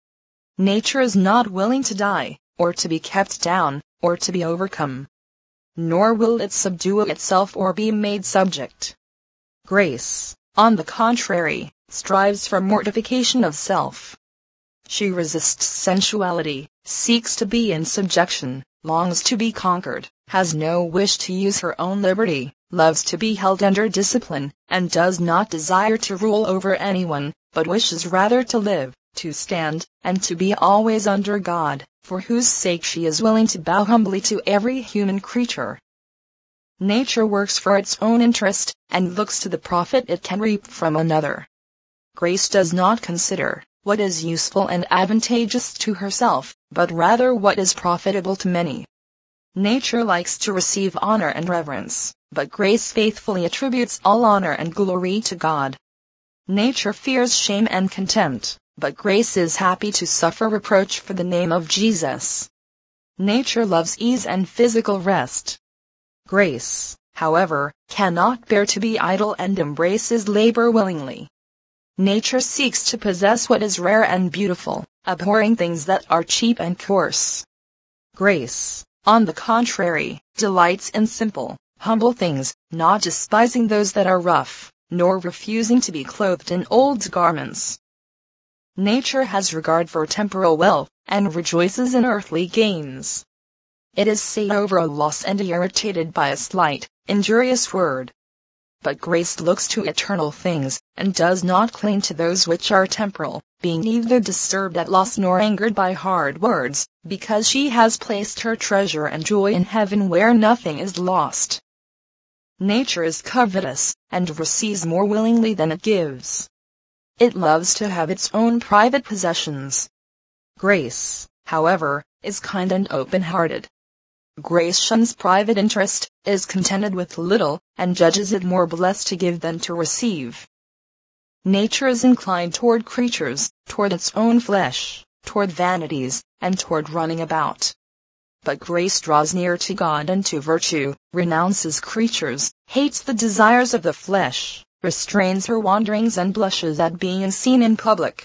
Nature is not willing to die, or to be kept down, or to be overcome. Nor will it subdue itself or be made subject. Grace, on the contrary, strives for mortification of self. She resists sensuality, seeks to be in subjection, longs to be conquered, has no wish to use her own liberty, loves to be held under discipline, and does not desire to rule over anyone, but wishes rather to live, to stand, and to be always under God, for whose sake she is willing to bow humbly to every human creature. Nature works for its own interest, and looks to the profit it can reap from another. Grace does not consider what is useful and advantageous to herself, but rather what is profitable to many. Nature likes to receive honor and reverence, but grace faithfully attributes all honor and glory to God. Nature fears shame and contempt, but grace is happy to suffer reproach for the name of Jesus. Nature loves ease and physical rest. Grace, however, cannot bear to be idle and embraces labor willingly. Nature seeks to possess what is rare and beautiful, abhorring things that are cheap and coarse. Grace, on the contrary, delights in simple, humble things, not despising those that are rough, nor refusing to be clothed in old garments. Nature has regard for temporal wealth, and rejoices in earthly gains. It is sad over a loss and irritated by a slight, injurious word. But grace looks to eternal things, and does not cling to those which are temporal, being neither disturbed at loss nor angered by hard words, because she has placed her treasure and joy in heaven where nothing is lost. Nature is covetous, and receives more willingly than it gives. It loves to have its own private possessions. Grace, however, is kind and open-hearted. Grace shuns private interest, is contented with little, and judges it more blessed to give than to receive. Nature is inclined toward creatures, toward its own flesh, toward vanities, and toward running about. But grace draws near to God and to virtue, renounces creatures, hates the desires of the flesh, restrains her wanderings and blushes at being seen in public.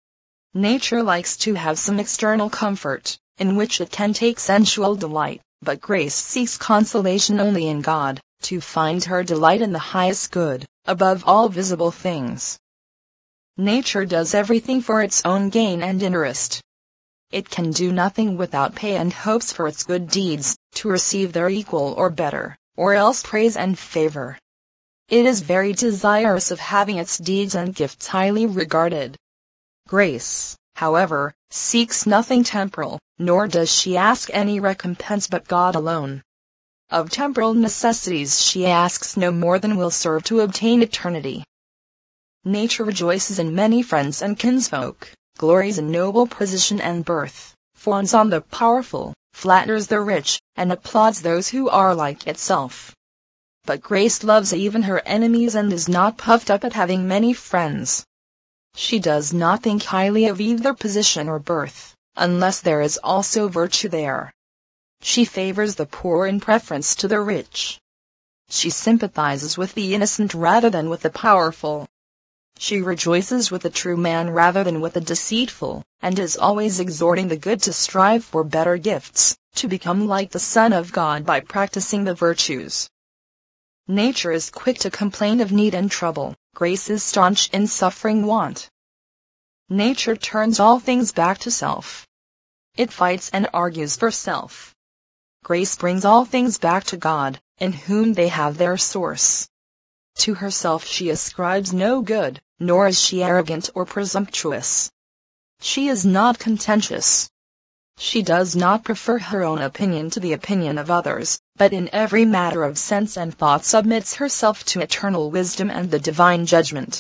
Nature likes to have some external comfort, in which it can take sensual delight. But grace seeks consolation only in God, to find her delight in the highest good, above all visible things. Nature does everything for its own gain and interest. It can do nothing without pay and hopes for its good deeds, to receive their equal or better, or else praise and favor. It is very desirous of having its deeds and gifts highly regarded. Grace, however, seeks nothing temporal, nor does she ask any recompense but God alone. Of temporal necessities she asks no more than will serve to obtain eternity. Nature rejoices in many friends and kinsfolk, glories in noble position and birth, fawns on the powerful, flatters the rich, and applauds those who are like itself. But grace loves even her enemies and is not puffed up at having many friends. She does not think highly of either position or birth, unless there is also virtue there. She favors the poor in preference to the rich. She sympathizes with the innocent rather than with the powerful. She rejoices with the true man rather than with the deceitful, and is always exhorting the good to strive for better gifts, to become like the Son of God by practicing the virtues. Nature is quick to complain of need and trouble. Grace is staunch in suffering want. Nature turns all things back to self. It fights and argues for self. Grace brings all things back to God, in whom they have their source. To herself she ascribes no good, nor is she arrogant or presumptuous. She is not contentious. She does not prefer her own opinion to the opinion of others, but in every matter of sense and thought submits herself to eternal wisdom and the divine judgment.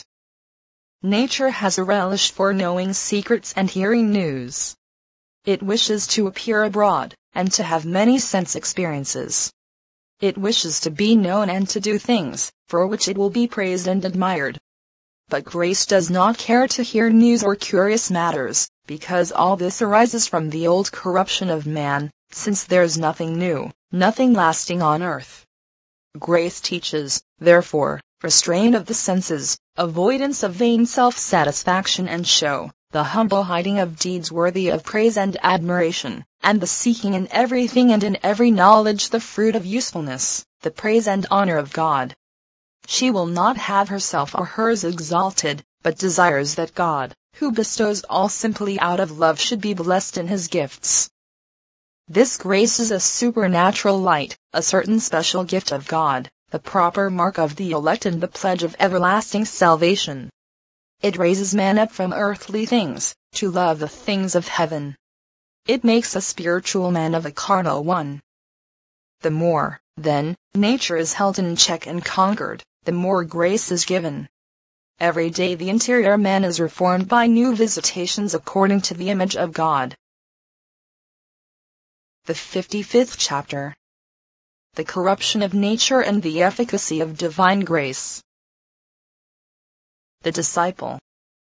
Nature has a relish for knowing secrets and hearing news. It wishes to appear abroad, and to have many sense experiences. It wishes to be known and to do things, for which it will be praised and admired. But grace does not care to hear news or curious matters, because all this arises from the old corruption of man, since there is nothing new, nothing lasting on earth. Grace teaches, therefore, restraint of the senses, avoidance of vain self-satisfaction and show, the humble hiding of deeds worthy of praise and admiration, and the seeking in everything and in every knowledge the fruit of usefulness, the praise and honor of God. She will not have herself or hers exalted, but desires that God, who bestows all simply out of love, should be blessed in his gifts. This grace is a supernatural light, a certain special gift of God, the proper mark of the elect and the pledge of everlasting salvation. It raises man up from earthly things, to love the things of heaven. It makes a spiritual man of a carnal one. The more, then, nature is held in check and conquered, the more grace is given. Every day the interior man is reformed by new visitations according to the image of God. The fifty-fifth chapter. The corruption of nature and the efficacy of divine grace. The disciple.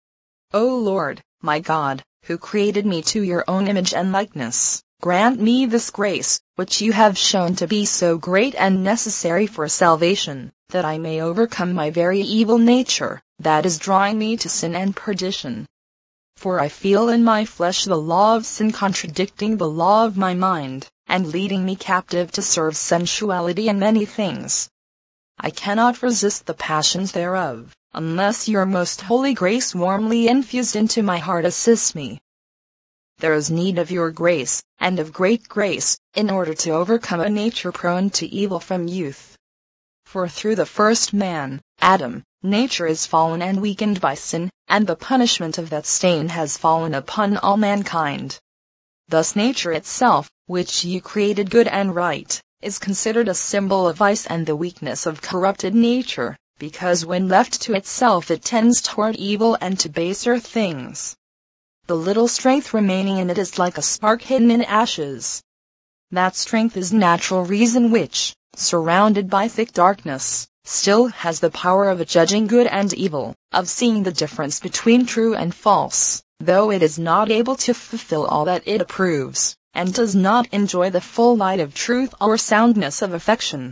O Lord, my God, who created me to your own image and likeness, grant me this grace, which you have shown to be so great and necessary for salvation, that I may overcome my very evil nature, that is drawing me to sin and perdition. For I feel in my flesh the law of sin contradicting the law of my mind, and leading me captive to serve sensuality and many things. I cannot resist the passions thereof, unless your most holy grace warmly infused into my heart assists me. There is need of your grace, and of great grace, in order to overcome a nature prone to evil from youth. For through the first man, Adam, nature is fallen and weakened by sin, and the punishment of that stain has fallen upon all mankind. Thus nature itself, which you created good and right, is considered a symbol of vice and the weakness of corrupted nature, because when left to itself it tends toward evil and to baser things. The little strength remaining in it is like a spark hidden in ashes. That strength is natural reason which, surrounded by thick darkness, still has the power of judging good and evil, of seeing the difference between true and false, though it is not able to fulfill all that it approves, and does not enjoy the full light of truth or soundness of affection.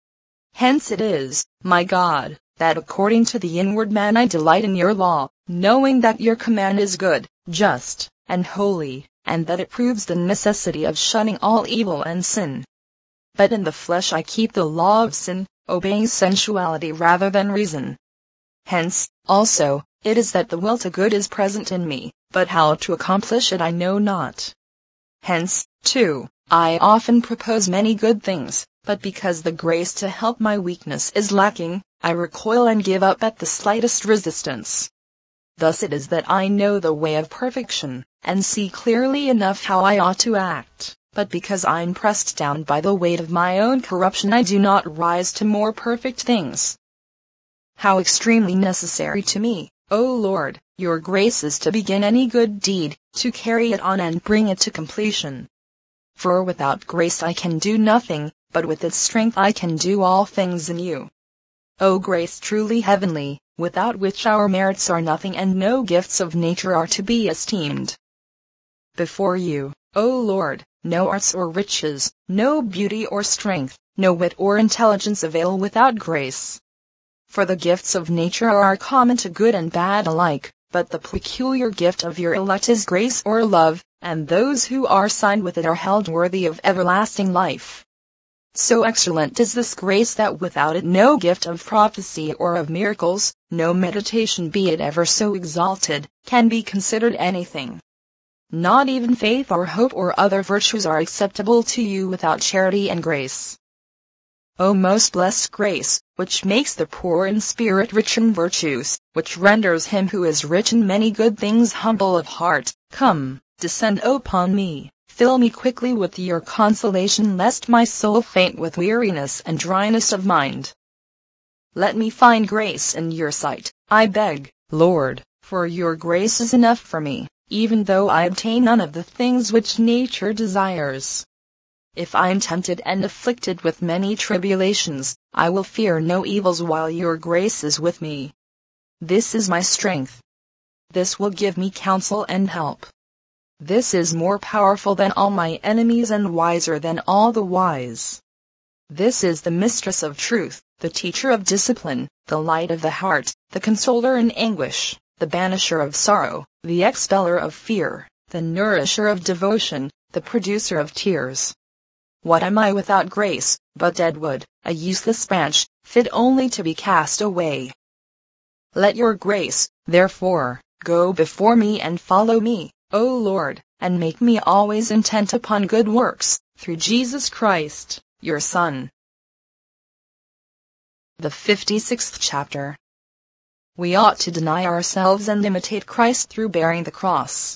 Hence it is, my God, that according to the inward man I delight in your law, knowing that your command is good, just, and holy, and that it proves the necessity of shunning all evil and sin. But in the flesh I keep the law of sin, obeying sensuality rather than reason. Hence, also, it is that the will to good is present in me, but how to accomplish it I know not. Hence, too, I often propose many good things, but because the grace to help my weakness is lacking, I recoil and give up at the slightest resistance. Thus it is that I know the way of perfection, and see clearly enough how I ought to act, but because I am pressed down by the weight of my own corruption I do not rise to more perfect things. How extremely necessary to me, O Lord, your grace is to begin any good deed, to carry it on and bring it to completion. For without grace I can do nothing, but with its strength I can do all things in you. O grace truly heavenly, without which our merits are nothing and no gifts of nature are to be esteemed. Before you, O Lord, no arts or riches, no beauty or strength, no wit or intelligence avail without grace. For the gifts of nature are common to good and bad alike, but the peculiar gift of your elect is grace or love, and those who are signed with it are held worthy of everlasting life. So excellent is this grace that without it no gift of prophecy or of miracles, no meditation be it ever so exalted, can be considered anything. Not even faith or hope or other virtues are acceptable to you without charity and grace. O most blessed grace, which makes the poor in spirit rich in virtues, which renders him who is rich in many good things humble of heart, come, descend upon me, fill me quickly with your consolation lest my soul faint with weariness and dryness of mind. Let me find grace in your sight, I beg, Lord, for your grace is enough for me, even though I obtain none of the things which nature desires. If I am tempted and afflicted with many tribulations, I will fear no evils while your grace is with me. This is my strength. This will give me counsel and help. This is more powerful than all my enemies and wiser than all the wise. This is the mistress of truth, the teacher of discipline, the light of the heart, the consoler in anguish, the banisher of sorrow, the expeller of fear, the nourisher of devotion, the producer of tears. What am I without grace, but dead wood, a useless branch, fit only to be cast away? Let your grace, therefore, go before me and follow me, O Lord, and make me always intent upon good works, through Jesus Christ, your Son. The fifty-sixth chapter. We ought to deny ourselves and imitate Christ through bearing the cross.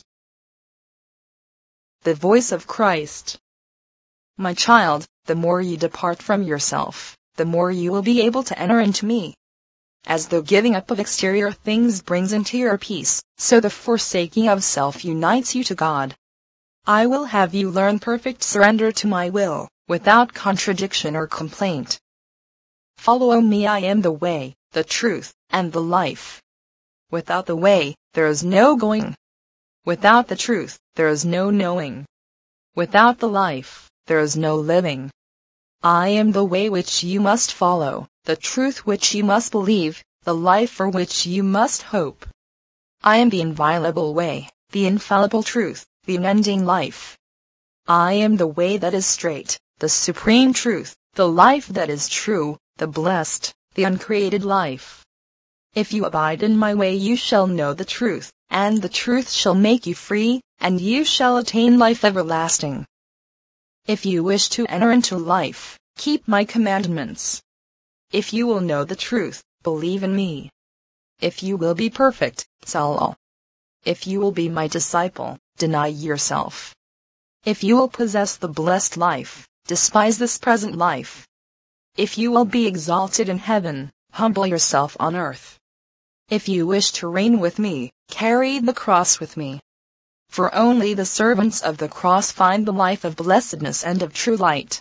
The voice of Christ. My child, the more you depart from yourself, the more you will be able to enter into me. As the giving up of exterior things brings interior peace, so the forsaking of self unites you to God. I will have you learn perfect surrender to my will, without contradiction or complaint. Follow me, I am the way, the truth, and the life. Without the way, there is no going. Without the truth, there is no knowing. Without the life, there is no living. I am the way which you must follow, the truth which you must believe, the life for which you must hope. I am the inviolable way, the infallible truth, the unending life. I am the way that is straight, the supreme truth, the life that is true, the blessed, the uncreated life. If you abide in my way you shall know the truth, and the truth shall make you free, and you shall attain life everlasting. If you wish to enter into life, keep my commandments. If you will know the truth, believe in me. If you will be perfect, Saul. If you will be my disciple, deny yourself. If you will possess the blessed life, despise this present life. If you will be exalted in heaven, humble yourself on earth. If you wish to reign with me, carry the cross with me. For only the servants of the cross find the life of blessedness and of true light.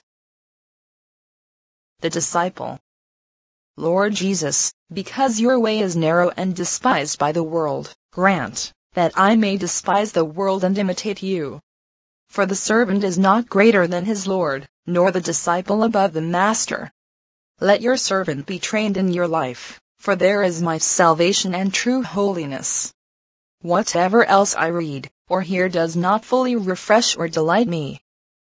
The disciple. Lord Jesus, because your way is narrow and despised by the world, grant that I may despise the world and imitate you. For the servant is not greater than his Lord, nor the disciple above the master. Let your servant be trained in your life, for there is my salvation and true holiness. Whatever else I read or hear does not fully refresh or delight me.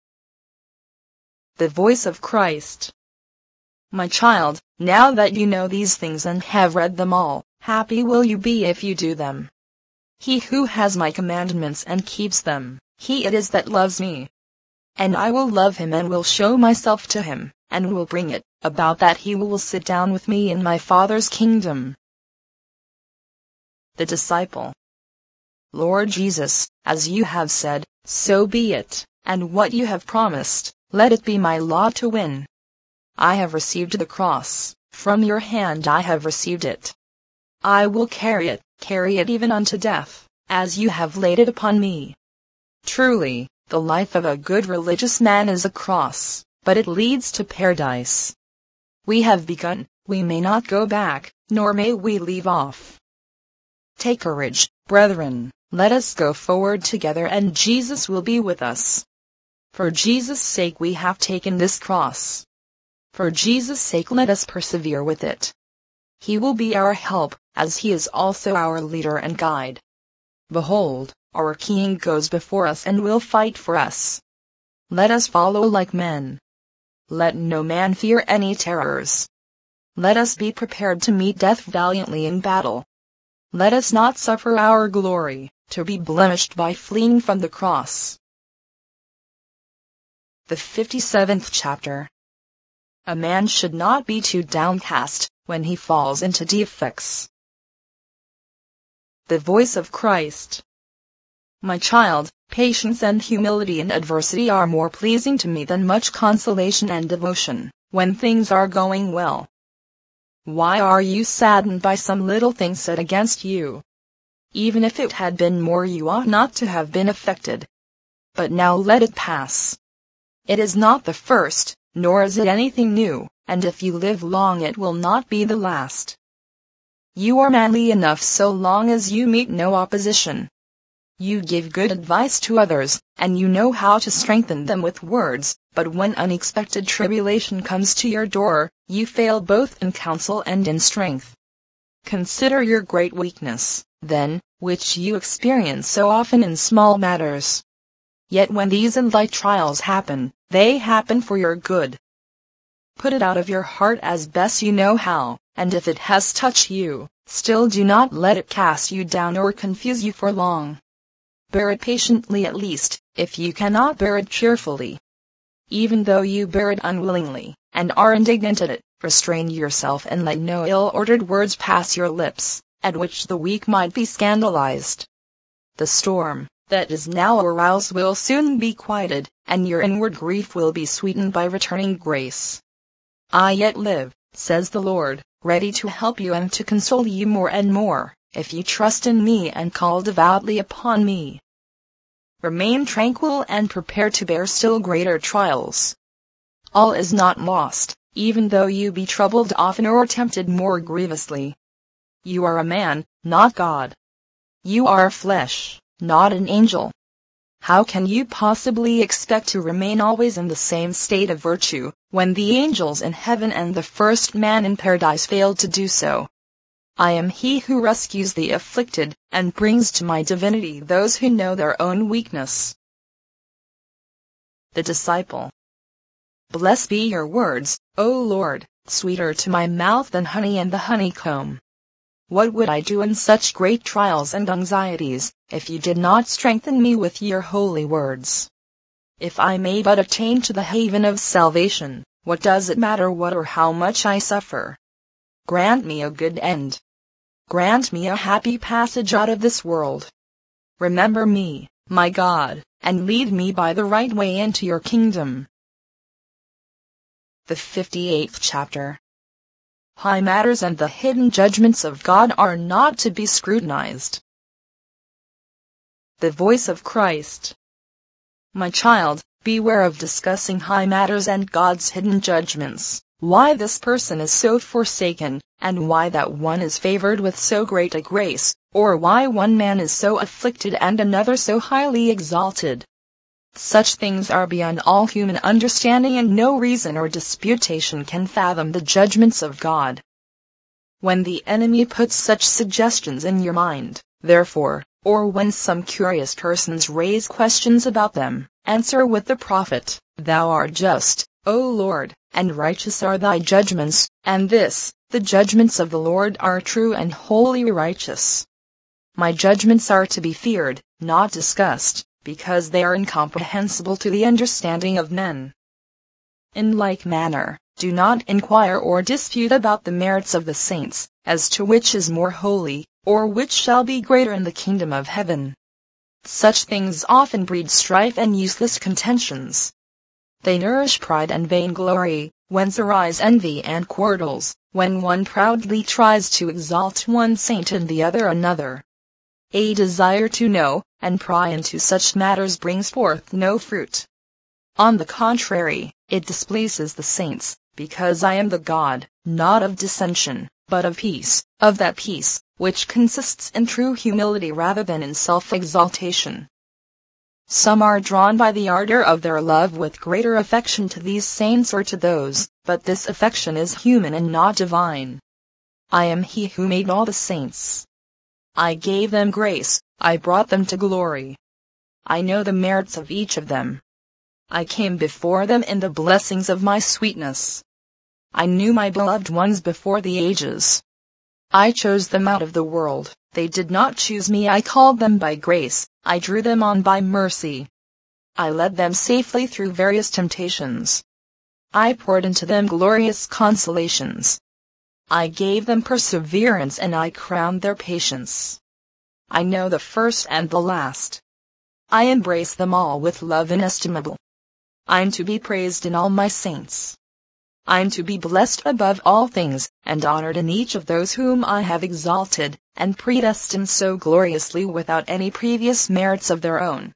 The voice of Christ. My child, now that you know these things and have read them all, happy will you be if you do them. He who has my commandments and keeps them, he it is that loves me. And I will love him and will show myself to him, and will bring it about that he will sit down with me in my Father's kingdom. The disciple. Lord Jesus, as you have said, so be it, and what you have promised, let it be my lot to win. I have received the cross, from your hand I have received it. I will carry it, carry it even unto death, as you have laid it upon me. Truly, the life of a good religious man is a cross, but it leads to paradise. We have begun, we may not go back, nor may we leave off. Take courage, brethren, let us go forward together and Jesus will be with us. For Jesus' sake we have taken this cross. For Jesus' sake let us persevere with it. He will be our help, as he is also our leader and guide. Behold, our King goes before us and will fight for us. Let us follow like men. Let no man fear any terrors. Let us be prepared to meet death valiantly in battle. Let us not suffer our glory to be blemished by fleeing from the cross. The fifty-seventh chapter. A man should not be too downcast when he falls into defects. The voice of Christ. My child, patience and humility in adversity are more pleasing to me than much consolation and devotion, when things are going well. Why are you saddened by some little thing said against you? Even if it had been more, you ought not to have been affected. But now let it pass. It is not the first, nor is it anything new, and if you live long it will not be the last. You are manly enough so long as you meet no opposition. You give good advice to others, and you know how to strengthen them with words, but when unexpected tribulation comes to your door, you fail both in counsel and in strength. Consider your great weakness, then, which you experience so often in small matters. Yet when these and like trials happen, they happen for your good. Put it out of your heart as best you know how, and if it has touched you, still do not let it cast you down or confuse you for long. Bear it patiently at least, if you cannot bear it cheerfully. Even though you bear it unwillingly, and are indignant at it, restrain yourself and let no ill-ordered words pass your lips, at which the weak might be scandalized. The storm that is now aroused will soon be quieted, and your inward grief will be sweetened by returning grace. I yet live, says the Lord, ready to help you and to console you more and more, if you trust in me and call devoutly upon me. Remain tranquil and prepare to bear still greater trials. All is not lost, even though you be troubled often or tempted more grievously. You are a man, not God. You are flesh, not an angel. How can you possibly expect to remain always in the same state of virtue, when the angels in heaven and the first man in paradise failed to do so? I am he who rescues the afflicted, and brings to my divinity those who know their own weakness. The disciple. Blessed be your words, O Lord, sweeter to my mouth than honey and the honeycomb. What would I do in such great trials and anxieties, if you did not strengthen me with your holy words? If I may but attain to the haven of salvation, what does it matter what or how much I suffer? Grant me a good end. Grant me a happy passage out of this world. Remember me, my God, and lead me by the right way into your kingdom. The fifty-eighth chapter. High matters and the hidden judgments of God are not to be scrutinized. The voice of Christ. My child, beware of discussing high matters and God's hidden judgments, why this person is so forsaken, and why that one is favored with so great a grace, or why one man is so afflicted and another so highly exalted. Such things are beyond all human understanding, and no reason or disputation can fathom the judgments of God. When the enemy puts such suggestions in your mind, therefore, or when some curious persons raise questions about them, answer with the prophet, Thou art just, O Lord, and righteous are thy judgments, and this, the judgments of the Lord are true and wholly righteous. My judgments are to be feared, not discussed, because they are incomprehensible to the understanding of men. In like manner, do not inquire or dispute about the merits of the saints, as to which is more holy, or which shall be greater in the kingdom of heaven. Such things often breed strife and useless contentions. They nourish pride and vainglory, whence arise envy and quarrels, when one proudly tries to exalt one saint and the other another. A desire to know, and pry into such matters brings forth no fruit. On the contrary, it displeases the saints, because I am the God, not of dissension, but of peace, of that peace, which consists in true humility rather than in self-exaltation. Some are drawn by the ardor of their love with greater affection to these saints or to those, but this affection is human and not divine. I am he who made all the saints. I gave them grace, I brought them to glory. I know the merits of each of them. I came before them in the blessings of my sweetness. I knew my beloved ones before the ages. I chose them out of the world, they did not choose me. I called them by grace, I drew them on by mercy. I led them safely through various temptations. I poured into them glorious consolations. I gave them perseverance and I crowned their patience. I know the first and the last. I embrace them all with love inestimable. I'm to be praised in all my saints. I'm to be blessed above all things, and honored in each of those whom I have exalted, and predestined so gloriously without any previous merits of their own.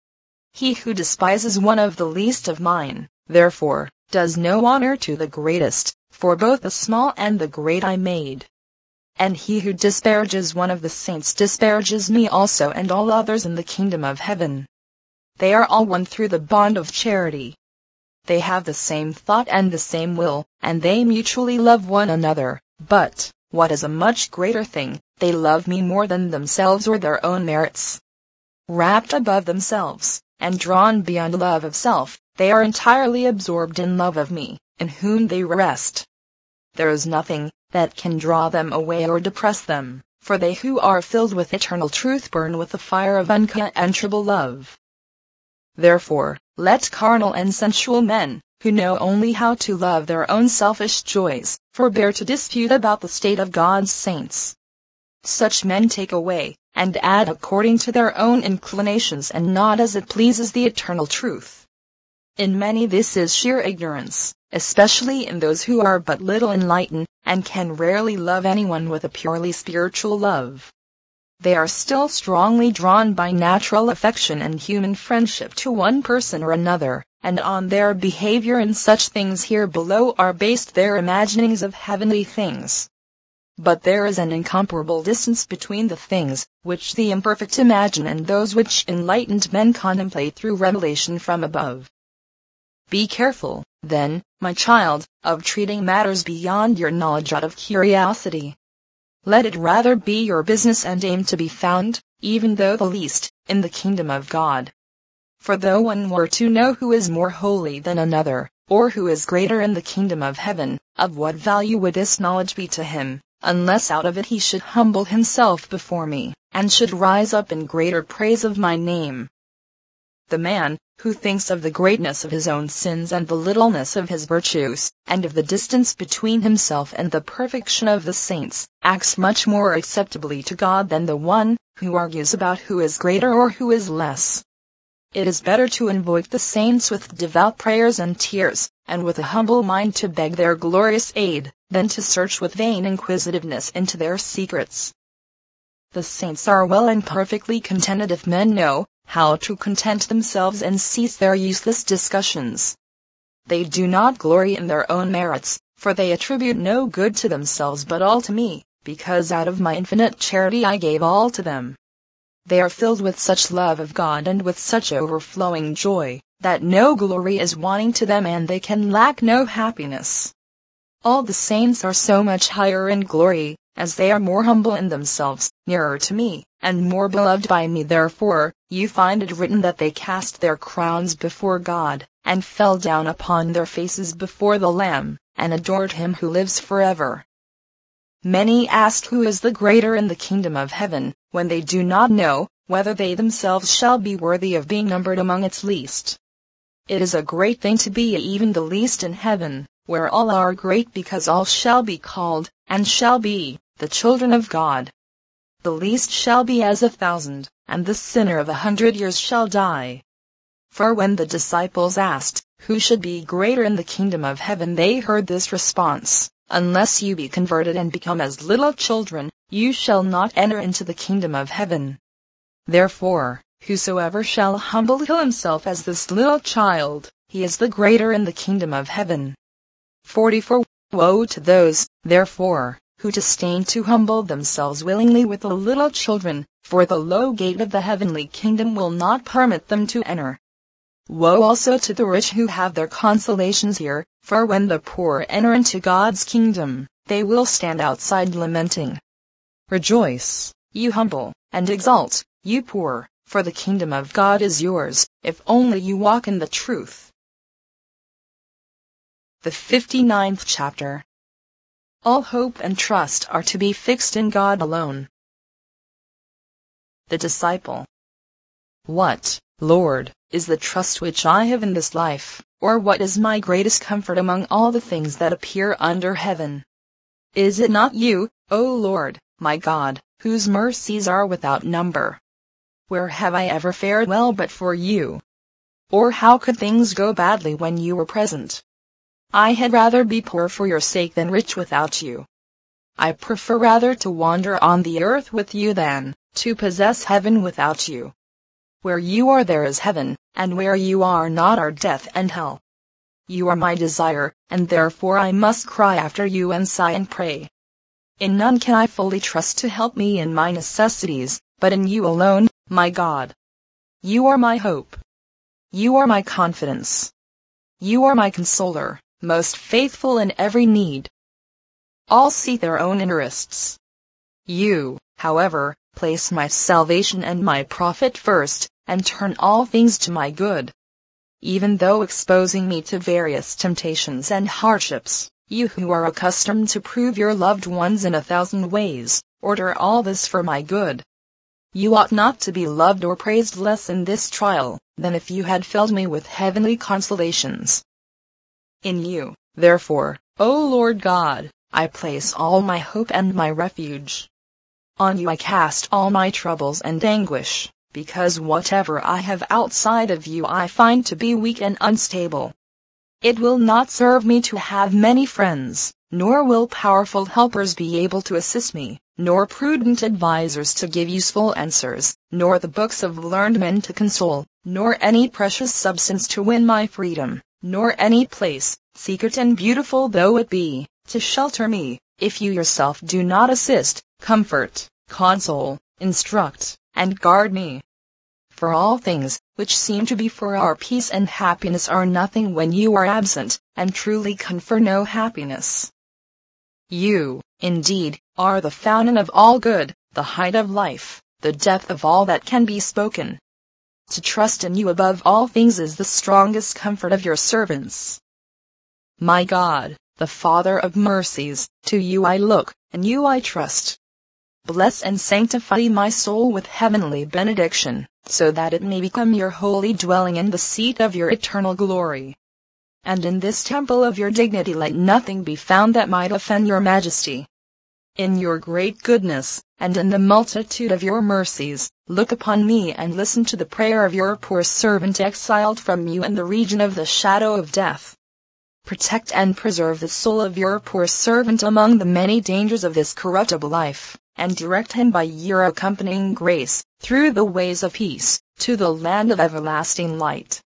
He who despises one of the least of mine, therefore, does no honor to the greatest, for both the small and the great I made. And he who disparages one of the saints disparages me also and all others in the kingdom of heaven. They are all one through the bond of charity. They have the same thought and the same will, and they mutually love one another, but, what is a much greater thing, they love me more than themselves or their own merits. Wrapped above themselves, and drawn beyond love of self, they are entirely absorbed in love of me, in whom they rest. There is nothing that can draw them away or depress them, for they who are filled with eternal truth burn with the fire of unquenchable love. Therefore, let carnal and sensual men, who know only how to love their own selfish joys, forbear to dispute about the state of God's saints. Such men take away, and add according to their own inclinations and not as it pleases the eternal truth. In many this is sheer ignorance, especially in those who are but little enlightened, and can rarely love anyone with a purely spiritual love. They are still strongly drawn by natural affection and human friendship to one person or another, and on their behavior in such things here below are based their imaginings of heavenly things. But there is an incomparable distance between the things which the imperfect imagine and those which enlightened men contemplate through revelation from above. Be careful, then, my child, of treating matters beyond your knowledge out of curiosity. Let it rather be your business and aim to be found, even though the least, in the kingdom of God. For though one were to know who is more holy than another, or who is greater in the kingdom of heaven, of what value would this knowledge be to him, unless out of it he should humble himself before me, and should rise up in greater praise of my name? The man, who thinks of the greatness of his own sins and the littleness of his virtues, and of the distance between himself and the perfection of the saints, acts much more acceptably to God than the one who argues about who is greater or who is less. It is better to invoke the saints with devout prayers and tears, and with a humble mind to beg their glorious aid, than to search with vain inquisitiveness into their secrets. The saints are well and perfectly contented if men know how to content themselves and cease their useless discussions. They do not glory in their own merits, for they attribute no good to themselves but all to me, because out of my infinite charity I gave all to them. They are filled with such love of God and with such overflowing joy, that no glory is wanting to them and they can lack no happiness. All the saints are so much higher in glory, as they are more humble in themselves, nearer to me, and more beloved by me. Therefore, you find it written that they cast their crowns before God, and fell down upon their faces before the Lamb, and adored him who lives forever. Many ask who is the greater in the kingdom of heaven, when they do not know whether they themselves shall be worthy of being numbered among its least. It is a great thing to be even the least in heaven, where all are great, because all shall be called, and shall be, the children of God. The least shall be as a thousand, and the sinner of a hundred years shall die. For when the disciples asked, who should be greater in the kingdom of heaven, they heard this response: unless you be converted and become as little children, you shall not enter into the kingdom of heaven. Therefore, whosoever shall humble himself as this little child, he is the greater in the kingdom of heaven. forty-four. Woe to those, therefore, who disdain to humble themselves willingly with the little children, for the low gate of the heavenly kingdom will not permit them to enter. Woe also to the rich who have their consolations here, for when the poor enter into God's kingdom, they will stand outside lamenting. Rejoice, you humble, and exult, you poor, for the kingdom of God is yours, if only you walk in the truth. The fifty-ninth chapter. All hope and trust are to be fixed in God alone. The disciple. What, Lord, is the trust which I have in this life, or what is my greatest comfort among all the things that appear under heaven? Is it not you, O Lord, my God, whose mercies are without number? Where have I ever fared well but for you? Or how could things go badly when you were present? I had rather be poor for your sake than rich without you. I prefer rather to wander on the earth with you than to possess heaven without you. Where you are there is heaven, and where you are not are death and hell. You are my desire, and therefore I must cry after you and sigh and pray. In none can I fully trust to help me in my necessities, but in you alone, my God. You are my hope. You are my confidence. You are my consoler, most faithful in every need. All seek their own interests. You, however, place my salvation and my profit first, and turn all things to my good. Even though exposing me to various temptations and hardships, you who are accustomed to prove your loved ones in a thousand ways, order all this for my good. You ought not to be loved or praised less in this trial, than if you had filled me with heavenly consolations. In you, therefore, O Lord God, I place all my hope and my refuge. On you I cast all my troubles and anguish, because whatever I have outside of you I find to be weak and unstable. It will not serve me to have many friends, nor will powerful helpers be able to assist me, nor prudent advisers to give useful answers, nor the books of learned men to console, nor any precious substance to win my freedom, nor any place, secret and beautiful though it be, to shelter me, if you yourself do not assist, comfort, console, instruct, and guard me. For all things, which seem to be for our peace and happiness are nothing when you are absent, and truly confer no happiness. You, indeed, are the fountain of all good, the height of life, the depth of all that can be spoken. To trust in you above all things is the strongest comfort of your servants. My God, the Father of mercies, to you I look, and you I trust. Bless and sanctify my soul with heavenly benediction, so that it may become your holy dwelling and the seat of your eternal glory. And in this temple of your dignity let nothing be found that might offend your majesty. In your great goodness, and in the multitude of your mercies, look upon me and listen to the prayer of your poor servant exiled from you in the region of the shadow of death. Protect and preserve the soul of your poor servant among the many dangers of this corruptible life, and direct him by your accompanying grace, through the ways of peace, to the land of everlasting light.